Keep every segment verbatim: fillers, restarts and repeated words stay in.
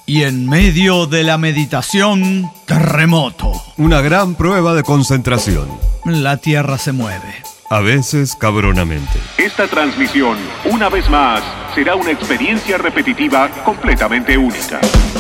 Y en medio de la meditación, terremoto. Una gran prueba de concentración. La tierra se mueve. A veces cabronamente. Esta transmisión, una vez más, será una experiencia repetitiva completamente única.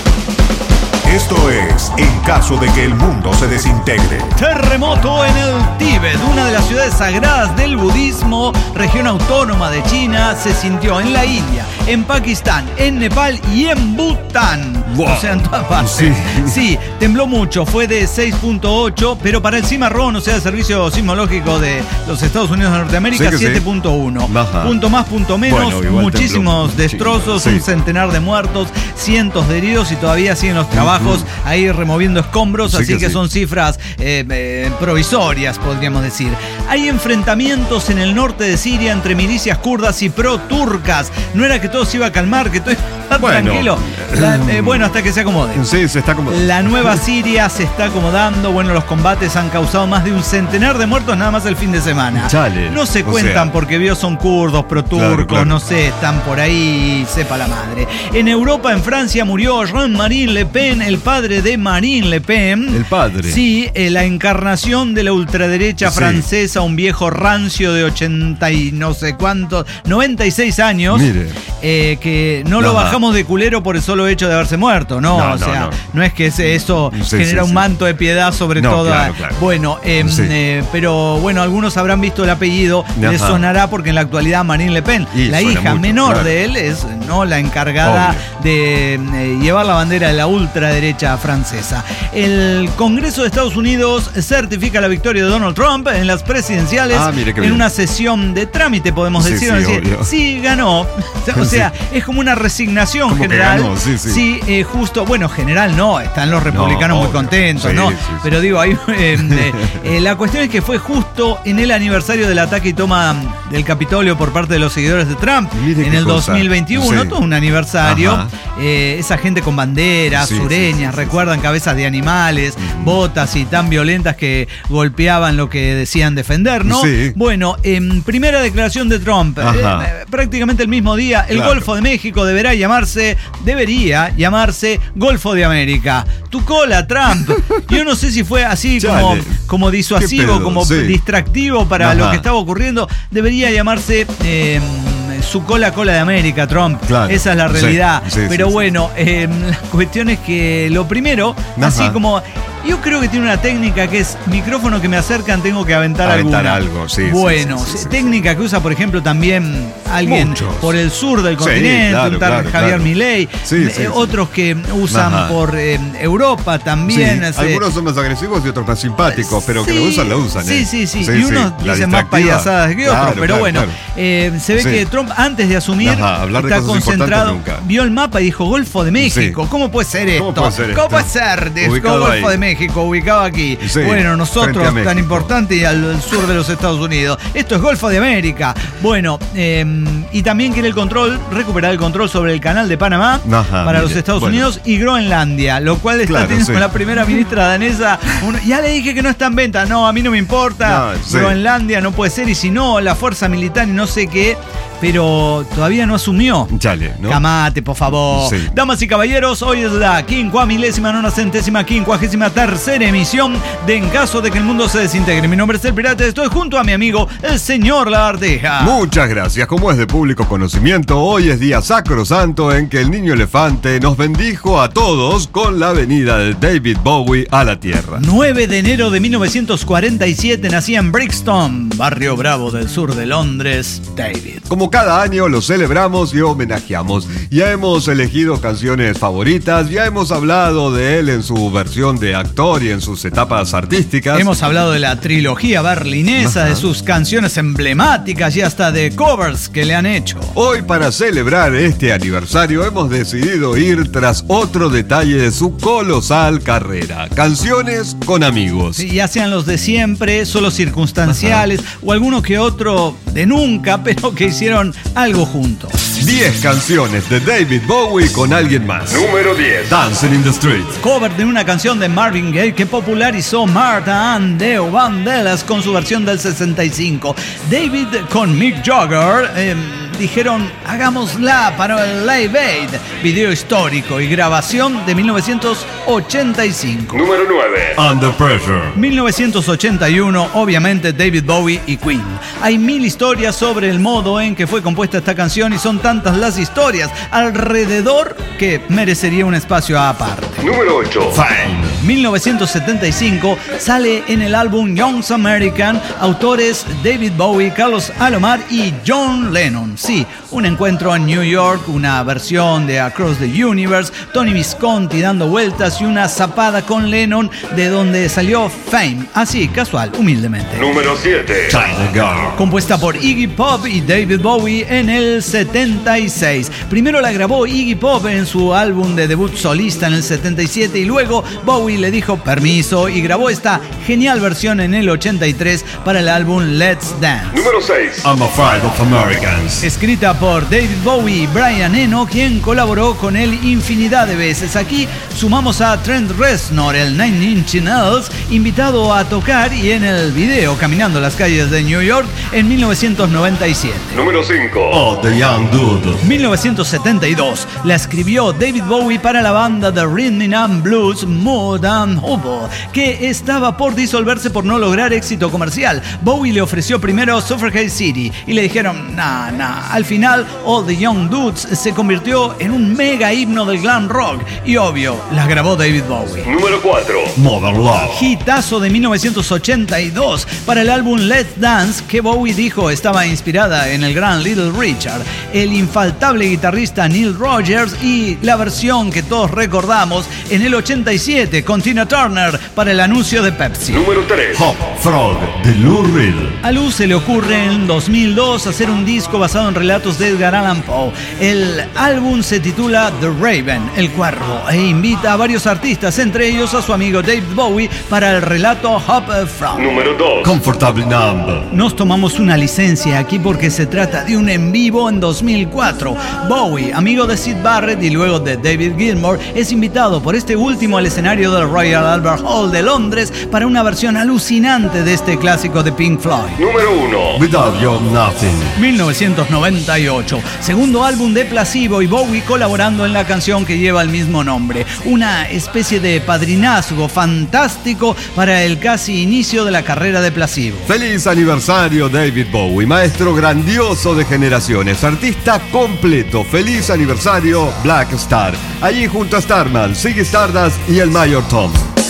Esto es En caso de que el mundo se desintegre. Terremoto en el Tíbet, una de las ciudades sagradas del budismo, región autónoma de China, se sintió en la India, en Pakistán, en Nepal y en Bután. Wow. O sea, en todas partes. Sí. Sí, tembló mucho, fue de seis punto ocho, pero para el cimarrón, o sea, el servicio sismológico de los Estados Unidos de Norteamérica, Sí siete punto uno. Ajá. Punto más, punto menos, Bueno, igual muchísimos tembló. destrozos, Sí. un centenar de muertos, cientos de heridos y todavía siguen los trabajos ahí removiendo escombros, Sí así que que sí. son cifras eh, eh, provisorias, podríamos decir. Hay enfrentamientos en el norte de Siria entre milicias kurdas y pro-turcas. No era que todo se iba a calmar, que todo iba a estar Bueno. tranquilo. La- eh, bueno, hasta que se acomode. Sí, se está como... La nueva Siria se está acomodando. Bueno, los combates han causado más de un centenar de muertos nada más el fin de semana. Chale. No se O cuentan sea. porque vio son kurdos, pro-turcos, Claro, claro. no sé, están por ahí, sepa la madre. En Europa, en Francia, murió Jean-Marie Le Pen, el padre de Marine Le Pen. El padre. Sí, eh, la encarnación de la ultraderecha Sí. francesa, un viejo rancio de ochenta y no sé cuántos, noventa y seis años. Mire. eh, que no lo Ajá. bajamos de culero por el solo hecho de haberse muerto, ¿no? No, o sea, no, no, no. es que ese- eso Sí, genera sí, un sí. manto de piedad sobre No, toda. claro, claro. Bueno, eh, Sí. eh, pero bueno, algunos habrán visto el apellido, les Ajá. sonará porque en la actualidad Marine Le Pen, Y la suena hija mucho, menor claro. de él, es no la encargada Obvio. de eh, llevar la bandera de la ultraderecha francesa. El Congreso de Estados Unidos certifica la victoria de Donald Trump en las presidenciales Ah, mire qué en bien. una sesión de trámite, podemos Sí, decir. sí, decir, obvio. sí, ganó. O sea, es como una resignación Como que general. ganó, sí, sí. eh, justo, bueno, general no, están los republicanos No, muy obvio. contentos, Sí, ¿no? sí, sí. Pero digo, hay, eh, eh, eh, la cuestión es que fue justo en el aniversario del ataque y toma del Capitolio por parte de los seguidores de Trump Mire en qué el cosa. dos mil veintiuno, Sí. todo un aniversario. Ajá. Eh, esa gente con banderas, Sí, sureñas, sí, sí, sí, recuerdan cabezas de animales, botas y tan violentas que golpeaban lo que decían defender, ¿no? Sí. Bueno, en primera declaración de Trump, Ajá. eh, prácticamente el mismo día, el Claro. Golfo de México deberá llamarse, debería llamarse Golfo de América. Tu cola, Trump. Yo no sé si fue así como, Chale. como disuasivo, Qué pedo, como sí. distractivo para Ajá. lo que estaba ocurriendo. Debería llamarse eh, su cola, cola de América, Trump. Claro. Esa es la Sí, realidad. sí, sí, Pero sí. bueno, eh, la cuestión es que lo primero, Ajá. así como... Yo creo que tiene una técnica que es micrófono que me acercan, tengo que aventar, Aventar alguna. algo, sí, sí, Bueno, sí, sí, sí, técnica que usa, por ejemplo, también alguien Muchos. por el sur del Sí, continente, claro, un tal claro, Javier claro. Milei, Sí, eh, sí, sí. otros que usan Ajá. por eh, Europa también. Sí, hace- algunos son más agresivos y otros más simpáticos, pero que Sí, lo usan, lo usan. Sí, ¿eh? sí, sí. y unos La dicen más distractiva. payasadas que otros, Claro, pero claro, bueno, claro. eh, se ve Sí. que Trump antes de asumir Ajá, hablar de está cosas importantes concentrado, nunca. vio el mapa y dijo Golfo de México. Sí. ¿Cómo puede ser esto? ¿Cómo puede ser esto? puede ser? Dijo, Ubicado Golfo ahí. de México, ubicado aquí. Sí, bueno, frente nosotros a tan México. importante y al, al sur de los Estados Unidos. Esto es Golfo de América. Bueno, eh, y también quiere el control, recuperar el control sobre el canal de Panamá Ajá, para mire, los Estados bueno. Unidos y Groenlandia, lo cual está Claro, teniendo sí. la primera ministra danesa. un- ya le dije que no está en venta. No, a mí no me importa. No, sí. Groenlandia no puede ser. Y si no, la fuerza militar y no sé qué. Pero todavía no asumió. Chale, ¿no? Camate, por favor. Sí. Damas y caballeros, hoy es la quincuá milésima, nona centésima, quincuagésima tercera emisión de En caso de que el mundo se desintegre. Mi nombre es El Pirata, estoy junto a mi amigo, el señor Lagarteja. Muchas gracias. Como es de público conocimiento, hoy es día sacrosanto en que el niño elefante nos bendijo a todos con la venida de David Bowie a la Tierra. nueve de enero de mil novecientos cuarenta y siete nacía en Brixton, barrio bravo del sur de Londres, David. Como cada año lo celebramos y homenajeamos. Ya hemos elegido canciones favoritas, ya hemos hablado de él en su versión de actor y en sus etapas artísticas. Hemos hablado de la trilogía berlinesa, Ajá. de sus canciones emblemáticas y hasta de covers que le han hecho. Hoy, para celebrar este aniversario, hemos decidido ir tras otro detalle de su colosal carrera: canciones con amigos. Sí, ya sean los de siempre, solo circunstanciales, o alguno que otro de nunca, pero que hicieron algo juntos. diez canciones de David Bowie con alguien más. Número diez. Dancing in the Street. Cover de una canción de Marvin Gaye que popularizó Martha and the Vandellas con su versión del sesenta y cinco. David con Mick Jagger, eh, dijeron, hagámosla para el Live Aid, video histórico y grabación de mil novecientos ochenta y cinco. Número nueve. Under Pressure. mil novecientos ochenta y uno, obviamente David Bowie y Queen. Hay mil historias sobre el modo en que fue compuesta esta canción y son tantas las historias alrededor que merecería un espacio aparte. Número ocho. Fine. mil novecientos setenta y cinco sale en el álbum Young American, autores David Bowie, Carlos Alomar y John Lennon. Sí, un encuentro en New York, una versión de Across the Universe, Tony Visconti dando vueltas y una zapada con Lennon, de donde salió Fame, así, casual, humildemente. Número siete. China Girl. Compuesta por Iggy Pop y David Bowie en el setenta y seis. Primero la grabó Iggy Pop en su álbum de debut solista en el setenta y siete y luego Bowie le dijo permiso y grabó esta genial versión en el ochenta y tres para el álbum Let's Dance. Número seis. I'm Afraid of Americans. Escrita por David Bowie y Brian Eno, quien colaboró con él infinidad de veces. Aquí sumamos a Trent Reznor, el Nine Inch Nails, invitado a tocar y en el video Caminando las calles de New York en mil novecientos noventa y siete. Número cinco. Oh, The Young Dude. mil novecientos setenta y dos la escribió David Bowie para la banda de Rhythm and Blues Mood and Hubble, que estaba por disolverse por no lograr éxito comercial. Bowie le ofreció primero Suffragette City y le dijeron nah, nah. Al final All the Young Dudes se convirtió en un mega himno del glam rock y obvio la grabó David Bowie. Número cuatro. Modern Love. Hitazo de mil novecientos ochenta y dos para el álbum Let's Dance, que Bowie dijo estaba inspirada en el gran Little Richard, el infaltable guitarrista Neil Rogers y la versión que todos recordamos en el ochenta y siete con Tina Turner para el anuncio de Pepsi. Número tres. Hop Frog de Lou Reed. A Lou se le ocurre en dos mil dos hacer un disco basado en relatos de Edgar Allan Poe. El álbum se titula The Raven, el cuervo, e invita a varios artistas, entre ellos a su amigo David Bowie, para el relato Hop Frog. Número dos. Comfortably Numb. Nos tomamos una licencia aquí porque se trata de un en vivo en dos mil cuatro. Bowie, amigo de Syd Barrett y luego de David Gilmour, es invitado por este último al escenario del Royal Albert Hall de Londres para una versión alucinante de este clásico de Pink Floyd. Número uno. Without You Nothing. mil novecientos noventa y ocho, segundo álbum de Placebo y Bowie colaborando en la canción que lleva el mismo nombre. Una especie de padrinazgo fantástico para el casi inicio de la carrera de Placebo. Feliz aniversario David Bowie, maestro grandioso de generaciones, artista completo. Feliz aniversario Black Star. Allí junto a Starman, Ziggy Stardust y el Mayor Tom.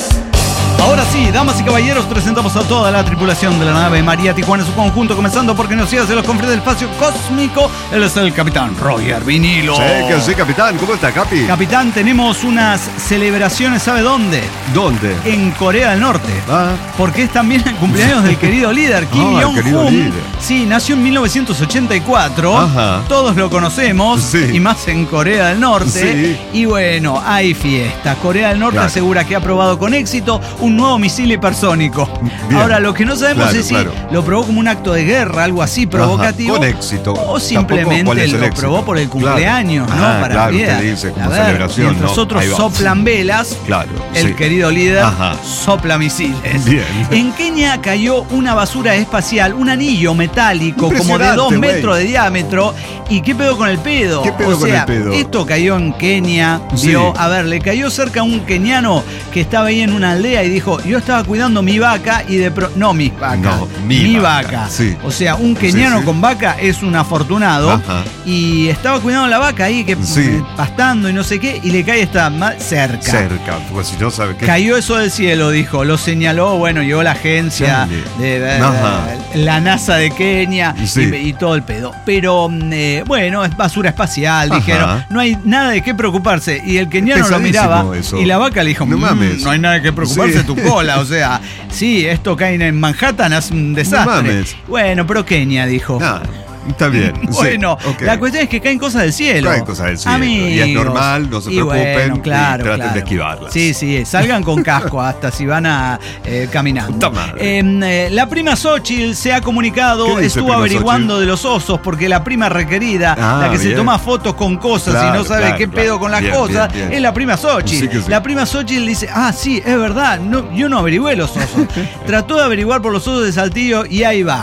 Ahora sí, damas y caballeros, presentamos a toda la tripulación de la nave María Tijuana en su conjunto, comenzando por conocidas de los confines del espacio cósmico. Él es el capitán Roger Vinilo. Sí, que sí, capitán. ¿Cómo está, Capi? Capitán, tenemos unas celebraciones, ¿sabe dónde? ¿Dónde? En Corea del Norte. Ah. Porque es también el cumpleaños del querido líder, Kim Ah, el querido Jong-un. líder. Sí, nació en mil novecientos ochenta y cuatro. Ajá. Todos lo conocemos. Sí. Y más en Corea del Norte. Sí. Y bueno, hay fiesta. Corea del Norte Claro. asegura que ha probado con éxito un nuevo misil hipersónico. Bien. Ahora, lo que no sabemos Claro, es si claro. lo probó como un acto de guerra, algo así provocativo. Con éxito. O Tampoco, simplemente ¿cuál es el lo éxito? probó por el Claro. cumpleaños, ¿no? Ah, Para claro, fiesta. usted dice, como A ver, celebración, mientras ¿no? otros Ahí va. soplan velas, Claro, el sí. querido líder Ajá. sopla misiles. Bien. En Kenia cayó una basura espacial, un anillo metálico como de Impresionante, dos güey. metros de diámetro. ¿Y qué pedo con el pedo? ¿Qué pedo o con sea, el pedo? esto cayó en Kenia, Sí. vio, a ver, le cayó cerca a un keniano que estaba ahí en una aldea y dijo, yo estaba cuidando mi vaca y de pro... No, mi vaca. No, mi vaca, vaca. sí. O sea, un keniano Sí, sí. con vaca es un afortunado. Ajá. Y estaba cuidando la vaca ahí, que Sí. eh, pastando y no sé qué, y le cae esta ma- cerca. Cerca, porque si no sabe qué. Cayó eso del cielo, dijo. Lo señaló, bueno, llegó la agencia Sí. de, de- Ajá. la NASA de Kenia Sí. y, y todo el pedo. Pero mm, eh, bueno, es basura espacial, Ajá. dijeron. No hay nada de qué preocuparse. Y el keniano lo Pesadísimo miraba eso. y la vaca le dijo, No "Mm, mames. no hay nada de qué preocuparse, Sí. tu cola. O sea, sí, esto cae en Manhattan, es un desastre. mames. Bueno, pero Kenia, dijo. Ah, está bien. sí, Bueno, ok. la cuestión es que caen cosas del cielo. Caen cosas del cielo. Y es Amigos. normal, no se Y preocupen, bueno, y claro, traten claro. de esquivarlas. Sí, sí, salgan con casco hasta si van a eh, caminando. Puta madre. Eh, eh, la prima Xochitl se ha comunicado, ¿Qué dice estuvo prima averiguando de los osos, porque la prima requerida, Ah, la que se bien. toma fotos con cosas Claro, y no sabe claro, qué claro. pedo con las Bien, cosas, bien, bien. es la prima Xochitl. Sí que sí. La prima Xochitl dice, ah, sí, es verdad, no, yo no averigüé los osos. Trató de averiguar por los osos de Saltillo y ahí va.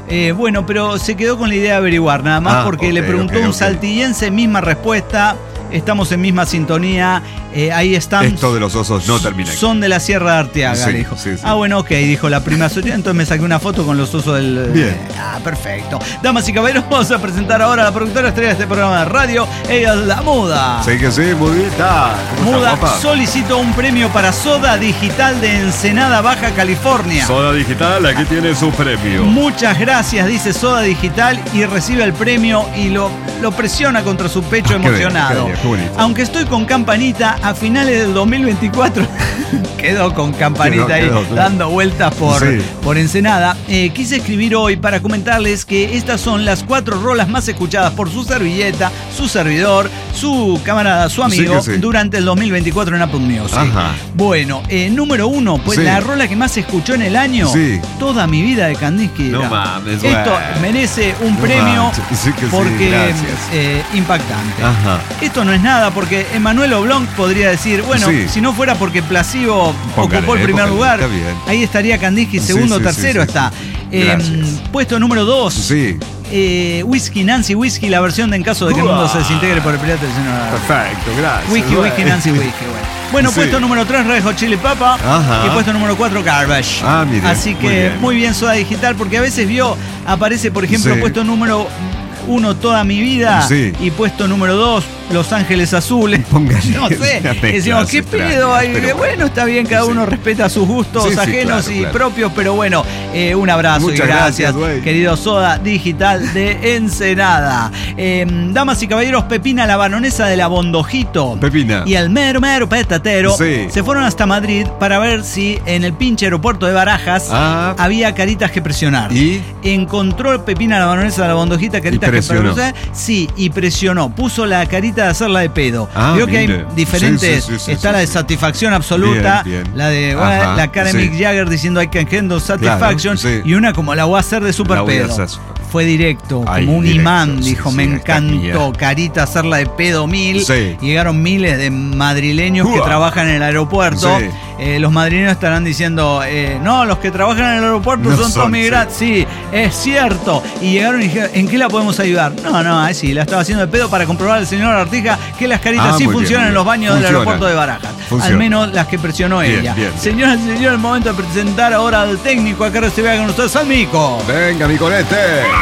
Eh, bueno, pero se quedó con la idea de averiguar, nada más, Ah, porque ok, le preguntó ok, un ok. saltillense, misma respuesta. Estamos en misma sintonía. Eh, ahí están. Esto de los osos no termina aquí. Son de la Sierra de Arteaga, Sí, le dijo. sí, sí. Ah, bueno, ok, dijo la prima soltera. Entonces me saqué una foto con los osos del. Bien. Ah, perfecto. Damas y caballeros, vamos a presentar ahora a la productora estrella de este programa de radio. Ella es la Muda. Sí que sí, muy bien. Está. ¿Cómo Muda está, papá? solicitó un premio para Soda Digital de Ensenada, Baja California. Soda Digital, aquí tiene su premio. Muchas gracias, dice Soda Digital, y recibe el premio y lo, lo presiona contra su pecho Ah, qué emocionado. bien, qué bien, qué bonito. Aunque estoy con Campanita, a finales del dos mil veinticuatro quedó con Campanita Quedó, ahí quedó, claro. dando vueltas por, Sí. por Ensenada. Eh, quise escribir hoy para comentarles que estas son las cuatro rolas más escuchadas por su servilleta, su servidor, su camarada, su amigo, Sí que sí. durante el dos mil veinticuatro en Apple Music. Ajá. Bueno, eh, número uno, pues Sí. la rola que más se escuchó en el año, Sí. Toda mi vida de Kandinsky. No era. mames, Esto güey. merece un No premio manches, sí que sí, porque gracias. eh, impactante. Ajá. Esto no es nada porque Emanuel Oblong podría decir, bueno, Sí. si no fuera porque Placebo Póngale, ocupó el primer póngale, lugar, está bien. ahí estaría Kandinsky, Sí, segundo, sí, tercero sí, sí, está. sí. Eh, Gracias. puesto número dos, Sí. eh, Whisky Nancy Whisky, la versión de En caso de que el mundo se desintegre por el pirata del señor. Perfecto, gracias. Whisky, güey. Whisky, Nancy, Whisky, bueno. Bueno, Sí. puesto número tres, Red Hot Chili Papa. Ajá. Y puesto número cuatro, Garbage. Ah, mire, Así que muy bien. muy bien Soda Digital, porque a veces vio, aparece, por ejemplo, Sí. puesto número uno, Toda mi vida. Sí. Y puesto número dos, Los Ángeles Azules. Póngale No sé. una mezcla Decimos, ¿qué extraña, pedo hay? pero Bueno, está bien, cada Sí. uno respeta sus gustos Sí, sí, ajenos claro, y claro. propios, pero bueno, eh, un abrazo Muchas y gracias, gracias, güey. querido Soda Digital de Ensenada. Eh, damas y caballeros, Pepina, la banonesa de la Bondojito. Pepina. Y el mero mero petatero Sí. se fueron hasta Madrid para ver si en el pinche aeropuerto de Barajas Ah. había caritas que presionar. ¿Y? Encontró Pepina, la banonesa de la Bondojita, caritas Y que presionó. presionar. Sí, y presionó. Puso la carita de hacerla de pedo. Ah, Vio que hay mire. diferentes. Sí, sí, sí, sí, está sí, la de sí. satisfacción absoluta. Bien, bien. La de Ajá, bueno, la cara de sí. Mick Jagger diciendo I can handle satisfaction. Claro, sí. Y una como la voy a hacer de super La voy a pedo. hacer. Fue directo, Ay, como un directo, imán, sí, dijo, sí, me esta encantó, mía. carita hacerla de pedo mil. Sí. Llegaron miles de madrileños que Uah. trabajan en el aeropuerto. Sí. Eh, los madrileños estarán diciendo, eh, no, los que trabajan en el aeropuerto No son todos son, migrantes. Sí. es cierto. Y llegaron y dijeron, ¿en qué la podemos ayudar? No, no, ahí sí, la estaba haciendo de pedo para comprobar al señor Artija que las caritas Ah, sí muy bien, funcionan muy en los bien. baños del Funciona. aeropuerto de Barajas. Funciona. Al menos las que presionó Bien, ella. bien, bien. Señoras y señores, el momento de presentar ahora al técnico. Acá recibe con ustedes al Mico. Venga, mi conete.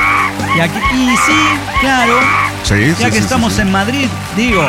Y, aquí, y sí, claro, Sí, ya sí, que sí, estamos sí, sí. en Madrid, digo,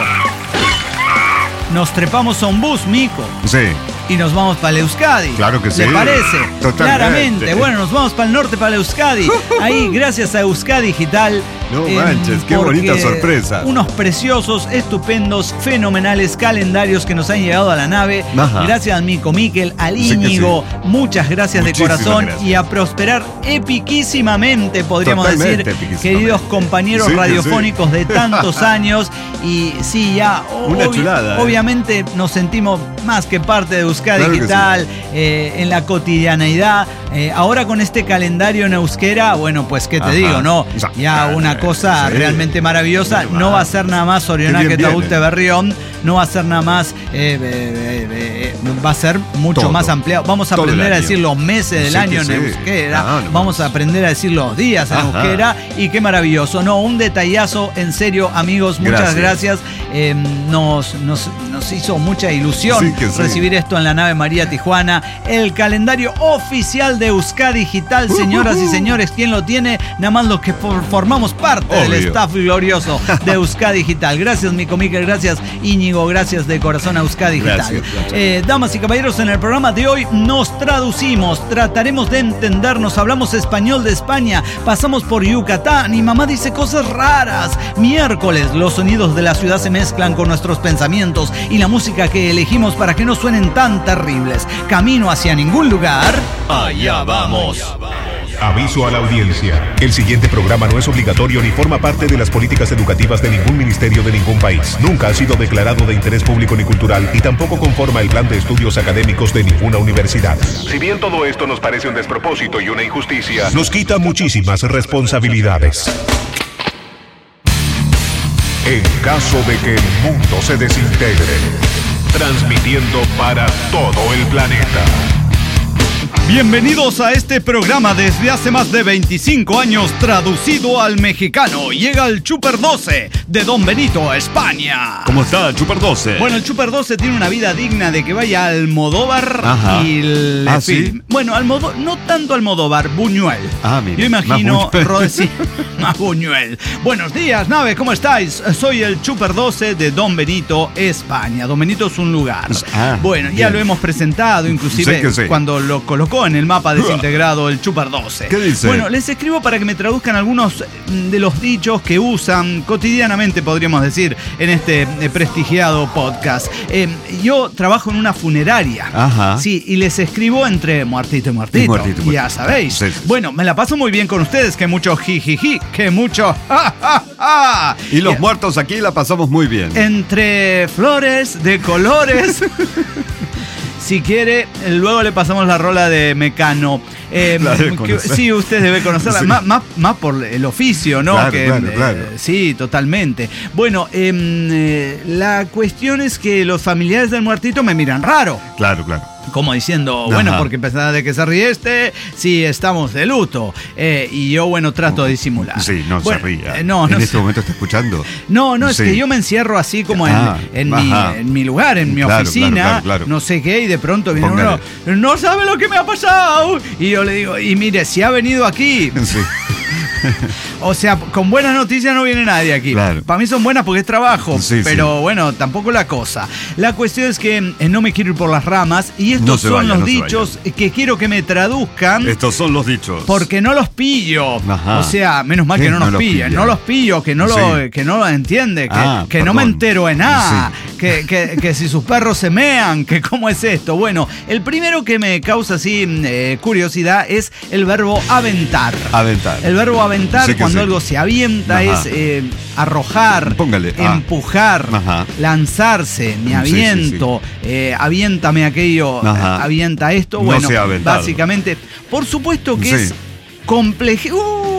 nos trepamos a un bus, Mico, Sí. y nos vamos para el Euskadi. Claro que sí. ¿Le parece? Totalmente. Claramente. Bueno, nos vamos para el norte, para el Euskadi. Ahí, gracias a Euskadi Digital. No em, manches, qué porque bonita sorpresa. Unos preciosos, estupendos, fenomenales calendarios que nos han llegado a la nave. Ajá. Gracias al Mico Miquel, al Sí que Íñigo. Muchas gracias Muchísimas de corazón gracias. y a prosperar epiquísimamente, podríamos Totalmente decir, epiquísimamente. queridos compañeros Sí que radiofónicos sí. de tantos años. Y sí, ya, Una obvi- chulada, ¿eh? obviamente nos sentimos más que parte de Euskadi Claro que Digital, eh, en la cotidianeidad. Eh, ahora con este calendario en euskera, bueno, pues qué te Ajá. digo, ¿no? Ya, Ya una cosa sí. realmente maravillosa. Muy No mal. va a ser nada más Qué Orionac bien que Taúlte viene. Berrión, no va a ser nada más, eh, eh, eh, eh, va a ser mucho Todo. más ampliado. Vamos a Todo el aprender a año. decir los meses del Sí que año en sí. euskera, Ah, no vamos más. a aprender a decir los días en Ajá. euskera y qué maravilloso, ¿no? Un detallazo, en serio, amigos, muchas gracias. Gracias. Eh, nos, nos, nos hizo mucha ilusión Sí que sí. recibir esto en la nave María Tijuana. El calendario oficial de Euskadi Digital, señoras y señores, ¿quién lo tiene? Nada más los que for- formamos parte del Obvio. staff glorioso de Euskadi Digital. Gracias, Mico Miquel, gracias, Íñigo, gracias de corazón a Euskadi Digital. Gracias, gracias. Eh, damas y caballeros, en el programa de hoy nos traducimos, trataremos de entendernos, hablamos español de España, pasamos por Yucatán y mamá dice cosas raras. Miércoles, los sonidos de la ciudad se mezclan con nuestros pensamientos y la música que elegimos para que no suenen tan terribles. Camino hacia ningún lugar. Allá vamos. Aviso a la audiencia. El siguiente programa no es obligatorio ni forma parte de las políticas educativas de ningún ministerio de ningún país. Nunca ha sido declarado de interés público ni cultural y tampoco conforma el plan de estudios académicos de ninguna universidad. Si bien todo esto nos parece un despropósito y una injusticia, Nos quita muchísimas responsabilidades. En caso de que el mundo se desintegre, transmitiendo para todo el planeta. Bienvenidos a este programa desde hace más de veinticinco años traducido al mexicano. Llega el Chuper doce de Don Benito, España. ¿Cómo está, Chuper doce? Bueno, el Chuper doce tiene una vida digna de que vaya a Almodóvar. Ajá. Y le ¿Ah, film- sí? Bueno, Almodóvar, no tanto Almodóvar, Buñuel. Ah, mire, Yo imagino más Buñuel. Rod- sí, más Buñuel. Buenos días, nave, ¿cómo estáis? Soy el Chuper doce de Don Benito, España. Don Benito es un lugar. Ah, bueno, ya bien. lo hemos presentado, inclusive Sí que sí. cuando lo colocó en el mapa desintegrado el Chuper doce. ¿Qué dice? Bueno, les escribo para que me traduzcan algunos de los dichos que usan cotidianamente, podríamos decir, en este eh, prestigiado podcast. Eh, yo trabajo en una funeraria. Ajá. Sí, y les escribo entre muertito y muertito. Y muertito y muertito. Ya sabéis. Sí, sí. Bueno, me la paso muy bien con ustedes, que mucho jijiji, que mucho ja, ja, ja. Y los Eh, muertos aquí la pasamos muy bien. Entre flores de colores. Si quiere, luego le pasamos la rola de Mecano. Eh, La debe que- conocer. sí, usted debe conocerla. Sí. Más, más, más por el oficio, ¿no? Claro, que, claro, eh, claro. Sí, totalmente. Bueno, em, eh, la cuestión es que los familiares del muertito me miran raro. Claro, claro. Como diciendo, Ajá. bueno, porque pensaba de que se ríe este, sí, estamos de luto. Eh, y yo, bueno, trato de disimular. Sí, no Bueno, se ría. eh, no, en no este se- momento está escuchando. no, no, es Sí. que yo me encierro así como en, Ah, en, mi, ajá. en mi lugar, en mi Claro, oficina, claro, claro, claro. no sé qué, y de pronto viene Póngale. uno, no sabe lo que me ha pasado. Y yo le digo, y mire, si ha venido aquí, Sí. o sea, con buenas noticias no viene nadie aquí. Claro. Para mí son buenas porque es trabajo, Sí, pero bueno, tampoco la cosa. La cuestión es que eh, no me quiero ir por las ramas, y estos No se son vaya, los no se dichos que quiero que me traduzcan. Estos son los dichos. Porque no los pillo. Ajá. O sea, menos mal ¿Qué que no no nos los pillen. pilla? No los pillo, que no lo, Sí. que no lo entiende, que, Ah, que no me perdón. entero de nada. Que, que- que si sus perros se mean, que cómo es esto. Bueno, el primero que me causa así eh, curiosidad es el verbo aventar. Aventar. El verbo aventar, Sí que cuando sí. algo se avienta, Ajá. es eh, arrojar, Póngale, ah. empujar, Ajá. lanzarse, me Sí, sí, aviento, eh, aviéntame aquello, Ajá. eh, avienta esto. No Bueno, sea aventado. básicamente, por supuesto que Sí. es complejo.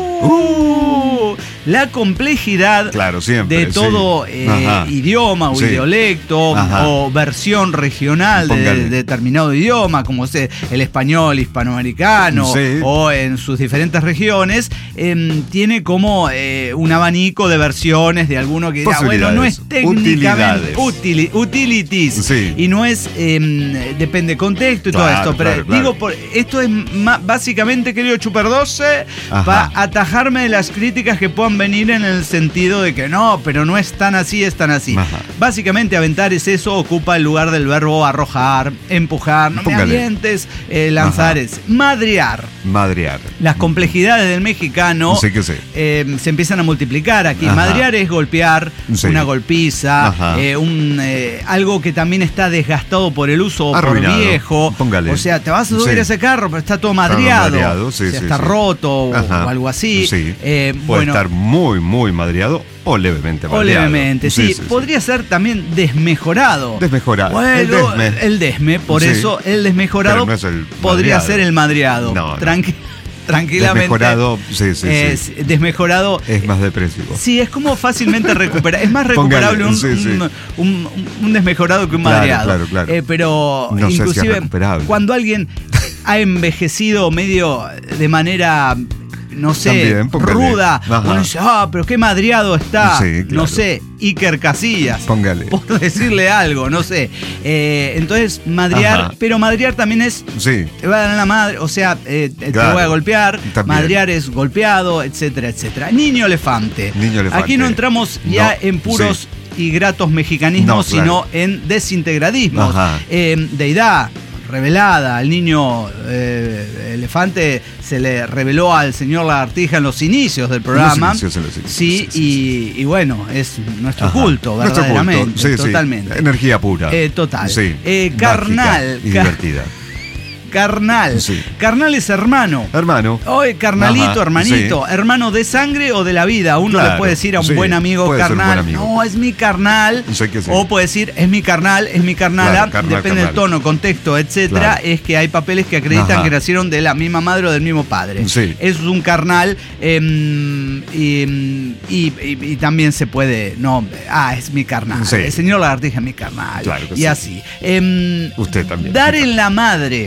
Uh. La complejidad Claro, siempre, de sí. todo eh, Ajá. idioma o Sí. dialecto Ajá. o versión regional de, Póngale. de determinado idioma, como es el español hispanoamericano Sí. o en sus diferentes regiones, em, tiene como eh, un abanico de versiones de alguno que dirá, bueno, no es Posibilidades. técnicamente Utilidades. utili- utilities Sí. y no es em, depende de contexto y Claro, todo esto, pero claro, claro. digo, por, esto es ma- básicamente, querido Chuper doce, Ajá. para atajarme de las críticas que puedan venir en el sentido de que no, pero no es tan así, es tan así. Ajá. Básicamente aventar es eso, ocupa el lugar del verbo arrojar, empujar, no Póngale. me avientes, eh, lanzar Ajá. es madrear. Madrear. Las complejidades del mexicano Sí que sí. eh, se empiezan a multiplicar aquí. Ajá. Madrear es golpear, Sí. una golpiza, Ajá. eh, un, eh, algo que también está desgastado por el uso Arruinado. por viejo. Póngale. O sea, te vas a subir Sí. a ese carro, pero está todo madreado. madreado, sí, o sea, sí, está sí. roto o, Ajá. o algo así. Sí. Eh, Puede bueno, estar muy, muy madreado o levemente o madreado. levemente, sí, podría ser también desmejorado. Desmejorado. Bueno, El desme. el desme, por Sí. eso el desmejorado Pero no es el podría madreado. ser el madreado. No, no. Tranqui- tranquilamente. Desmejorado, sí, sí, es sí. Desmejorado. Es más depresivo. Sí, es como fácilmente recuperar. Es más Póngale, recuperable un, sí, sí. un- un- un desmejorado que un Claro, madreado. claro, claro. Eh, pero No sé si es inclusive recuperable. cuando alguien ha envejecido medio de manera, no sé, También, póngale. ruda, Ajá. uno dice, ah, pero qué madreado está. Sí, claro. No sé, Iker Casillas. Póngale. Por decirle algo, no sé. Eh, entonces, madrear, Ajá. pero madrear también es Sí. te va a dar la madre, o sea, eh, te Claro, voy a golpear, también. madrear es golpeado, etcétera, etcétera. Niño elefante. Niño elefante. Aquí no entramos ya No, en puros sí. y gratos mexicanismos, No, claro. sino en desintegradismos. Ajá. Eh, deidad revelada, al niño eh, elefante se le reveló al señor Lagartija en los inicios del programa. Los inicios, en los inicios, sí, sí, sí, y, y bueno, es nuestro Ajá. culto, Nuestro culto, verdaderamente, sí, sí. totalmente. Energía pura. Eh, total. Sí. Eh, Mágica carnal. y Ca- divertida. Carnal. Sí. Carnal es hermano. Hermano. Oye, carnalito, Ajá, hermanito, sí. hermano de sangre o de la vida. Uno Claro, le puede decir a un sí, buen amigo puede ser un carnal, buen amigo. no, es mi carnal. Sí que sí. O puede decir, es mi carnal, es mi carnala. Claro, carnal, Depende del carnal. tono, contexto, etcétera. Claro. Es que hay papeles que acreditan Ajá. que nacieron de la misma madre o del mismo padre. Sí. Eso es un carnal. em, y, y- y- y también se puede, no, ah, es mi carnal. Sí. El señor Lagartija es mi carnal. Claro que y sí. así. Em, Usted también. Dar en la madre.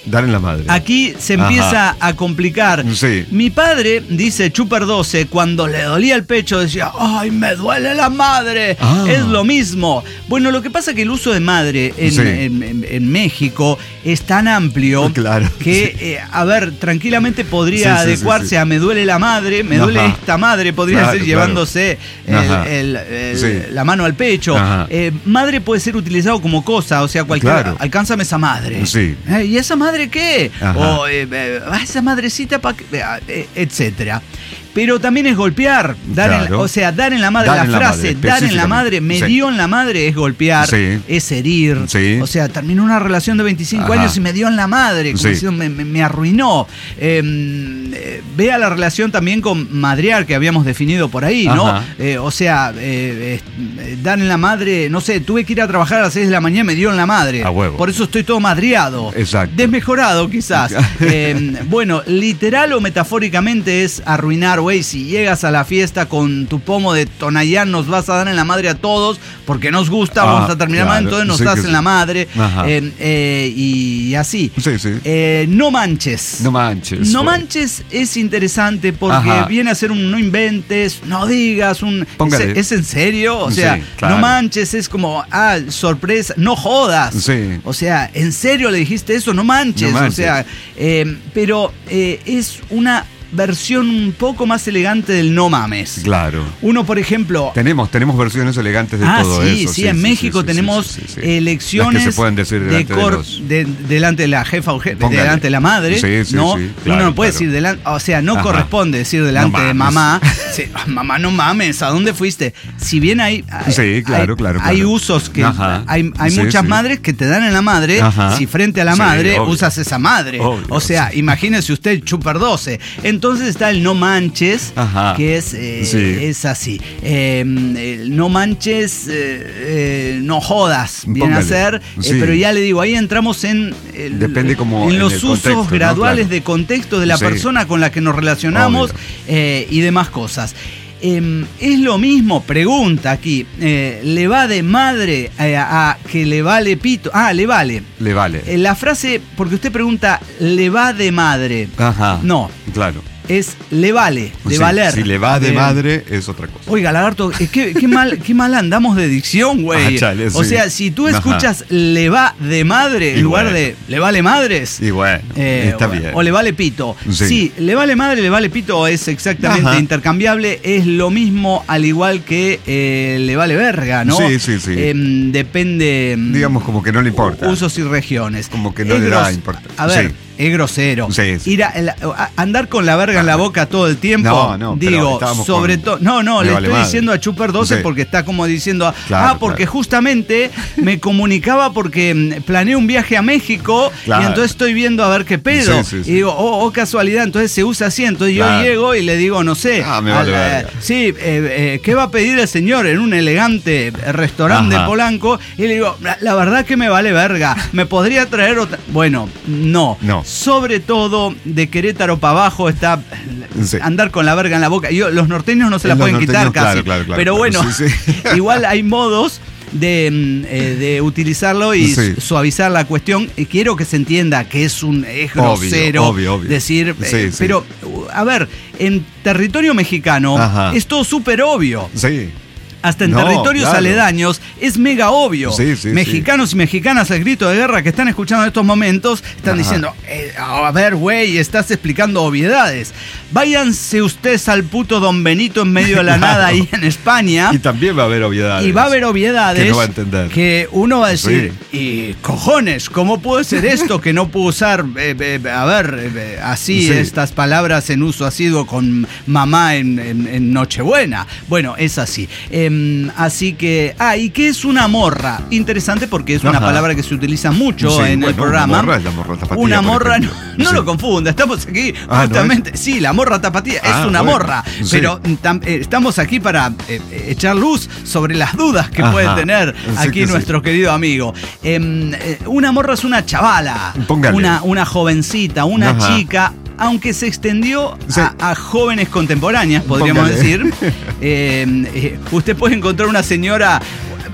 Dar en la madre. Aquí se empieza Ajá. a complicar. Sí. Mi padre, dice Chuper doce, cuando le dolía el pecho decía, ¡ay, me duele la madre! Ah. Es lo mismo. Bueno, lo que pasa es que el uso de madre en, sí. en, en, en México es tan amplio claro. que, sí. eh, a ver, tranquilamente podría sí, sí, adecuarse sí, sí. a me duele la madre, me Ajá. duele esta madre, podría claro, ser llevándose claro. el, el, el, sí. la mano al pecho. Eh, madre puede ser utilizado como cosa, o sea, cualquier, claro. alcánzame esa madre. Sí. Eh, ¿Y esa madre qué? Ajá. O eh, eh, esa madrecita, pa eh, etcétera. Pero también es golpear, dar claro. en la, o sea, dar en la madre, dar la frase, la madre, dar en la madre, me sí. dio en la madre es golpear, sí. es herir. Sí. O sea, terminó una relación de veinticinco Ajá. años y me dio en la madre, como sí. diciendo, me, me, me arruinó. Eh, eh, vea la relación también con madrear que habíamos definido por ahí, ¿no? Eh, o sea, eh, eh, dar en la madre, no sé, tuve que ir a trabajar a las seis de la mañana y me dio en la madre. A huevo. Por eso estoy todo madreado. Exacto. Desmejorado quizás. eh, bueno, literal o metafóricamente es arruinar, güey, si llegas a la fiesta con tu pomo de Tonayán, nos vas a dar en la madre a todos porque nos gusta, ah, vamos a terminar claro. mal, entonces nos sí, das en sí. la madre eh, eh, y así. Sí, sí. Eh, no manches. No manches. No manches es interesante porque Ajá. viene a ser un no inventes, no digas, un es, es en serio, o sea, sí, claro. no manches es como, ah, sorpresa, no jodas. Sí. O sea, ¿en serio le dijiste eso? No manches. No manches. O sea, eh, pero eh, es una versión un poco más elegante del no mames. Claro. Uno, por ejemplo... Tenemos, tenemos versiones elegantes de ah, todo sí, eso. Sí, sí, en sí, México sí, tenemos sí, sí, sí. elecciones Las que se pueden decir delante de, cor, los... de delante de la jefa o jefe, delante de la madre. Sí, sí, ¿no? sí, claro, Uno no puede claro. decir delante, o sea, no Ajá. corresponde decir delante no de mamá. Sí, mamá, no mames, ¿a dónde fuiste? Si bien hay... hay sí, claro, hay, claro, Hay claro. usos que... Ajá. Hay, hay sí, muchas sí. madres que te dan en la madre. Ajá. Si frente a la sí, madre obvio. usas esa madre. Obvio, o sea, sí. imagínese usted Chuper doce. Entonces está el no manches... Ajá. que es, eh, sí. es así. Eh, eh, no manches, eh, eh, no jodas, viene a ser, sí. eh, pero ya le digo, ahí entramos en, el, Depende como en en los el usos contexto, graduales ¿no? Claro. de contexto de la sí. persona con la que nos relacionamos eh, y demás cosas. Eh, es lo mismo, pregunta aquí, eh, ¿le va de madre eh, a, a que le vale pito? Ah, le vale. Le vale. Eh, la frase, porque usted pregunta, ¿le va de madre? Ajá. No. Claro. Es le vale, de sí, valer. Si le va de, de madre, es otra cosa. Oiga, Lagarto, qué, qué, mal, qué mal andamos de dicción, güey. Ah, chale, o sí. sea, si tú escuchas Ajá. le va de madre en y lugar bueno. de le vale madres. Y bueno, eh, está o, bien. O le vale pito. Sí. sí, le vale madre, le vale pito es exactamente Ajá. intercambiable. Es lo mismo al igual que eh, le vale verga, ¿no? Sí, sí, sí. Eh, depende. Digamos como que no le importa. Usos y regiones. Como que no es le gros... da importancia. A ver. Sí. Es grosero. Sí, sí. Ir a, a, andar con la verga en la boca todo el tiempo. No, no, digo, sobre todo. No, no, le vale estoy madre. diciendo a Chuper doce sí. porque está como diciendo. Claro, ah, porque claro. justamente me comunicaba porque planeé un viaje a México claro. y entonces estoy viendo a ver qué pedo. Sí, sí, sí. Y digo, oh, oh, casualidad, entonces se usa así. Entonces claro. yo llego y le digo, no sé. Ah, me vale la, verga. Sí, eh, eh, ¿qué va a pedir el señor en un elegante restaurante Ajá. de Polanco? Y le digo, la, la verdad que me vale verga. ¿Me podría traer otra? Bueno, no. No. Sobre todo de Querétaro para abajo está sí. andar con la verga en la boca. Yo, los norteños no se la los pueden quitar claro, casi. Claro, claro, pero claro, bueno, sí, sí. igual hay modos de, eh, de utilizarlo y sí. suavizar la cuestión. Quiero que se entienda que es un es grosero obvio, obvio, obvio. decir, sí, eh, sí. pero a ver, en territorio mexicano Ajá. es todo súper obvio. Sí. Hasta en no, territorios claro. aledaños es mega obvio. Sí, sí, Mexicanos sí. y mexicanas al grito de guerra que están escuchando en estos momentos están Ajá. diciendo, eh, a ver, güey, estás explicando obviedades. Váyanse ustedes al puto Don Benito en medio de la nada ahí en España. Y también va a haber obviedades. Y va a haber obviedades que no va a entender. Que uno va a decir, sí. y cojones, ¿cómo puede ser esto que no puedo usar, eh, eh, a ver, eh, así sí. estas palabras en uso asiduo con mamá en, en, en Nochebuena? Bueno, es así. Eh, Así que, ah, ¿y qué es una morra? Interesante porque es una Ajá. palabra que se utiliza mucho sí, en bueno, el programa. Una morra es la morra tapatía. Una morra, no, no sí. lo confunda, estamos aquí ah, justamente, ¿no es? sí, la morra tapatía ah, es una bueno, morra, sí. pero tam, eh, estamos aquí para eh, echar luz sobre las dudas que Ajá. puede tener aquí sí nuestro sí. querido amigo. Eh, eh, una morra es una chavala, una, una jovencita, una Ajá. chica. Aunque se extendió sí. a, a jóvenes contemporáneas, podríamos Póngale. decir. Eh, eh, usted puede encontrar una señora.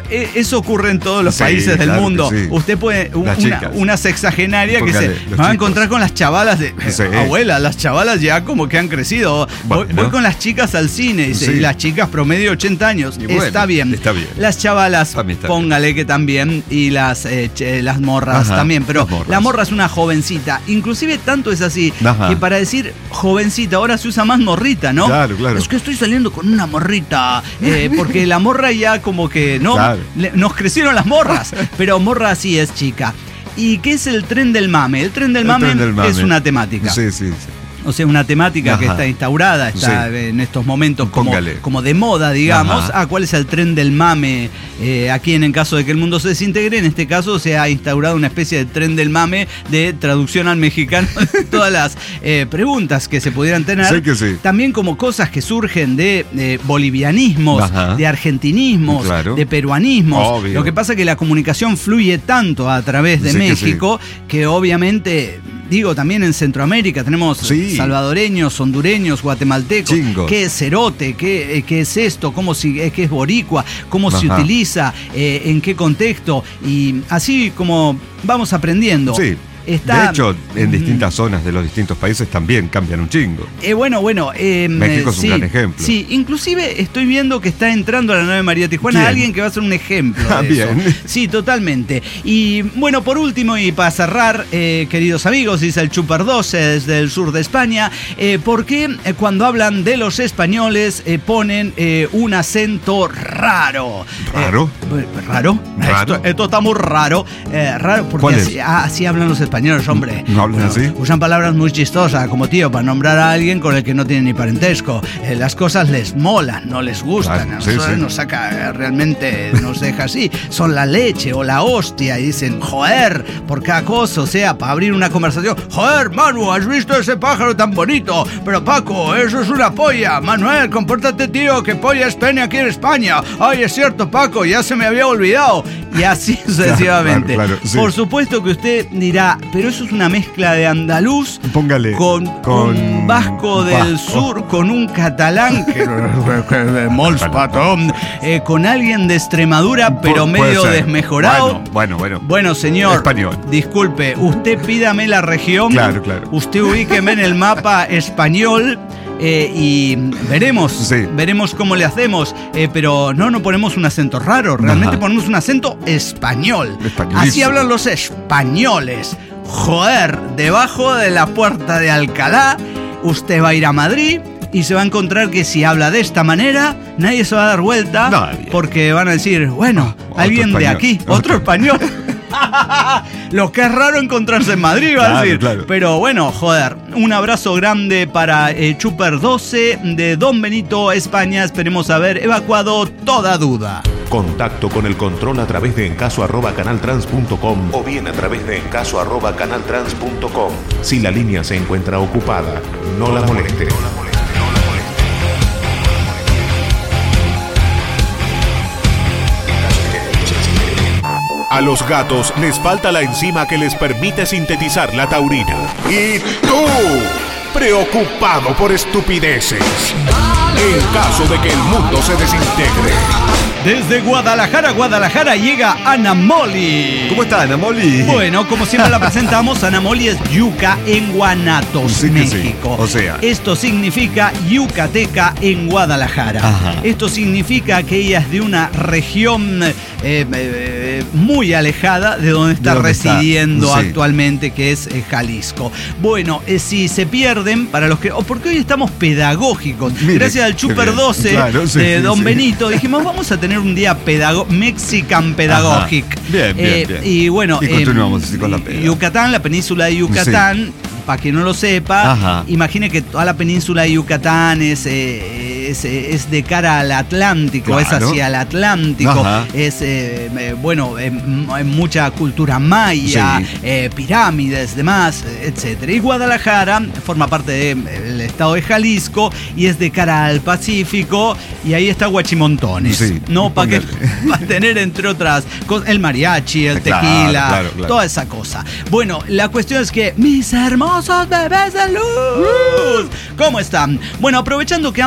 eh, eso ocurre en todos los Sí, países del claro mundo. que sí. Usted puede, un- Las una, chicas. una sexagenaria que Póngale, se los va a chicos. encontrar con las chavalas de Sí. abuela, las chavalas ya como que han crecido. Voy, Bueno. voy con las chicas al cine, dice, Sí. y las chicas promedio ochenta años. Y bueno, está bien. está bien. Las chavalas, Para mí está póngale que también, y las, eh, che- las morras Ajá, también, pero las morras. la morra es una jovencita. Inclusive tanto es así Ajá. que para decir jovencita ahora se usa más morrita, ¿no? Claro, claro. Es que estoy saliendo con una morrita, eh, porque la morra ya como que, ¿no? Claro. Le- nos crecieron las morras, pero morra sí es chica. ¿Y qué es el tren del mame? El tren del, El mame, tren del mame. es una temática. Sí, sí, sí. O sea, una temática que Ajá. está instaurada, está Sí. en estos momentos como, Póngale. como de moda, digamos. Ajá. Ah, ¿cuál es el tren del mame? Eh, aquí en, en caso de que el mundo se desintegre, en este caso se ha instaurado una especie de tren del mame de traducción al mexicano de todas las eh, preguntas que se pudieran tener. Sí que sí. También como cosas que surgen de eh, bolivianismos, Ajá. de argentinismos, Claro. de peruanismos. Obvio. Lo que pasa es que la comunicación fluye tanto a través de Sí que México que obviamente... Digo, también en Centroamérica tenemos Sí. salvadoreños, hondureños, guatemaltecos. Chingos. ¿Qué es cerote? ¿Qué, eh, qué es esto? ¿Cómo si, eh, ¿Qué es boricua? ¿Cómo se Ajá. utiliza? Eh, ¿En qué contexto? Y así como vamos aprendiendo. Sí. Está, De hecho, en Mm, distintas zonas de los distintos países también cambian un chingo. Eh, bueno, bueno. eh, México es un sí, gran ejemplo. Sí, inclusive estoy viendo que está entrando a la nueve María Tijuana ¿Quién? alguien que va a ser un ejemplo. Ah, de bien. eso. Sí, totalmente. Y bueno, por último, y para cerrar, eh, queridos amigos, dice el Chuper doce desde el sur de España, eh, ¿por qué eh, cuando hablan de los españoles eh, ponen eh, un acento raro? ¿Raro? Eh, ¿Raro? ¿Raro? Esto, esto está muy raro. eh, raro porque ¿Cuál es? así, ah, así hablan los españoles, hombre. ¿No hablan así? Usan palabras muy chistosas, como tío, para nombrar a alguien con el que no tienen ni parentesco. Eh, las cosas les molan, no les gustan. Claro, A sí, nosotros sí. nos saca, eh, realmente nos deja así. Son la leche o la hostia. Y dicen, joder, por cada cosa. O sea, para abrir una conversación. Joder, Manu, ¿has visto ese pájaro tan bonito? Pero Paco, eso es una polla. Manuel, compórtate, tío, que polla es pene aquí en España. Ay, es cierto, Paco, ya se me había olvidado. Y así sucesivamente. claro, claro, sí. Por supuesto que usted dirá, pero eso es una mezcla de andaluz Póngale. con, con un vasco del vasco. sur, con un catalán, que, que- mols patón, eh, con alguien de Extremadura, pero Pu- puede medio ser. desmejorado. Bueno, bueno, bueno. Bueno, señor, Español. disculpe, usted pídame la región, Claro, claro. usted ubíqueme en el mapa español. eh, y veremos, Sí. veremos cómo le hacemos, eh, pero no, no ponemos un acento raro, realmente Ajá. ponemos un acento español. Españolísimo. Así hablan los españoles. Joder, debajo de la puerta de Alcalá, usted va a ir a Madrid y se va a encontrar que si habla de esta manera, nadie se va a dar vuelta, Nadie. porque van a decir, bueno, Otro alguien de español. aquí, otro Otro. español. Lo que es raro encontrarse en Madrid, va a Claro, decir. claro. Pero bueno, joder, un abrazo grande para eh, Chuper doce de Don Benito, España. Esperemos haber evacuado toda duda. Contacto con el control a través de encaso arroba canaltrans punto com o bien a través de encaso arroba canaltrans punto com. Si la línea se encuentra ocupada, no la moleste. A los gatos les falta la enzima que les permite sintetizar la taurina. Y tú, preocupado por estupideces. En caso de que el mundo se desintegre. Desde Guadalajara, Guadalajara llega Ana Moli. ¿Cómo está, Ana Moli? Bueno, como siempre la presentamos, Ana Moli es yuca en Guanatos, Sí que sí. México. O sea. Esto significa yucateca en Guadalajara. Ajá. Esto significa que ella es de una región eh, eh, muy alejada de donde está donde está, residiendo sí. actualmente, que es eh, Jalisco. Bueno, eh, si se pierden, para los que... O porque hoy estamos pedagógicos. Mire, Gracias al qué Chuper bien. doce Claro, sí, de sí, Don sí. Benito, dijimos, vamos a tener un día pedago Mexican Pedagogic. Ajá. Bien, bien, Eh, bien. Y bueno, Y eh, continuamos así con la peda. Yucatán, la península de Yucatán, para quien no lo sepa, Ajá. imagine que toda la península de Yucatán es, eh, es, eh, es de cara al Atlántico, es Claro. hacia el Atlántico, Ajá. es, eh, eh, bueno, eh, m- hay mucha cultura maya, Sí. eh, pirámides, demás, etcétera. Y Guadalajara forma parte del estado de Jalisco y es de cara al Pacífico, y ahí está Guachimontones, Sí, ¿no? Para que póngale. va a tener, entre otras cosas, el mariachi, el Claro, tequila, claro, claro. toda esa cosa. Bueno, la cuestión es que mis hermosos bebés de luz, ¿cómo están? Bueno, aprovechando que ando paseando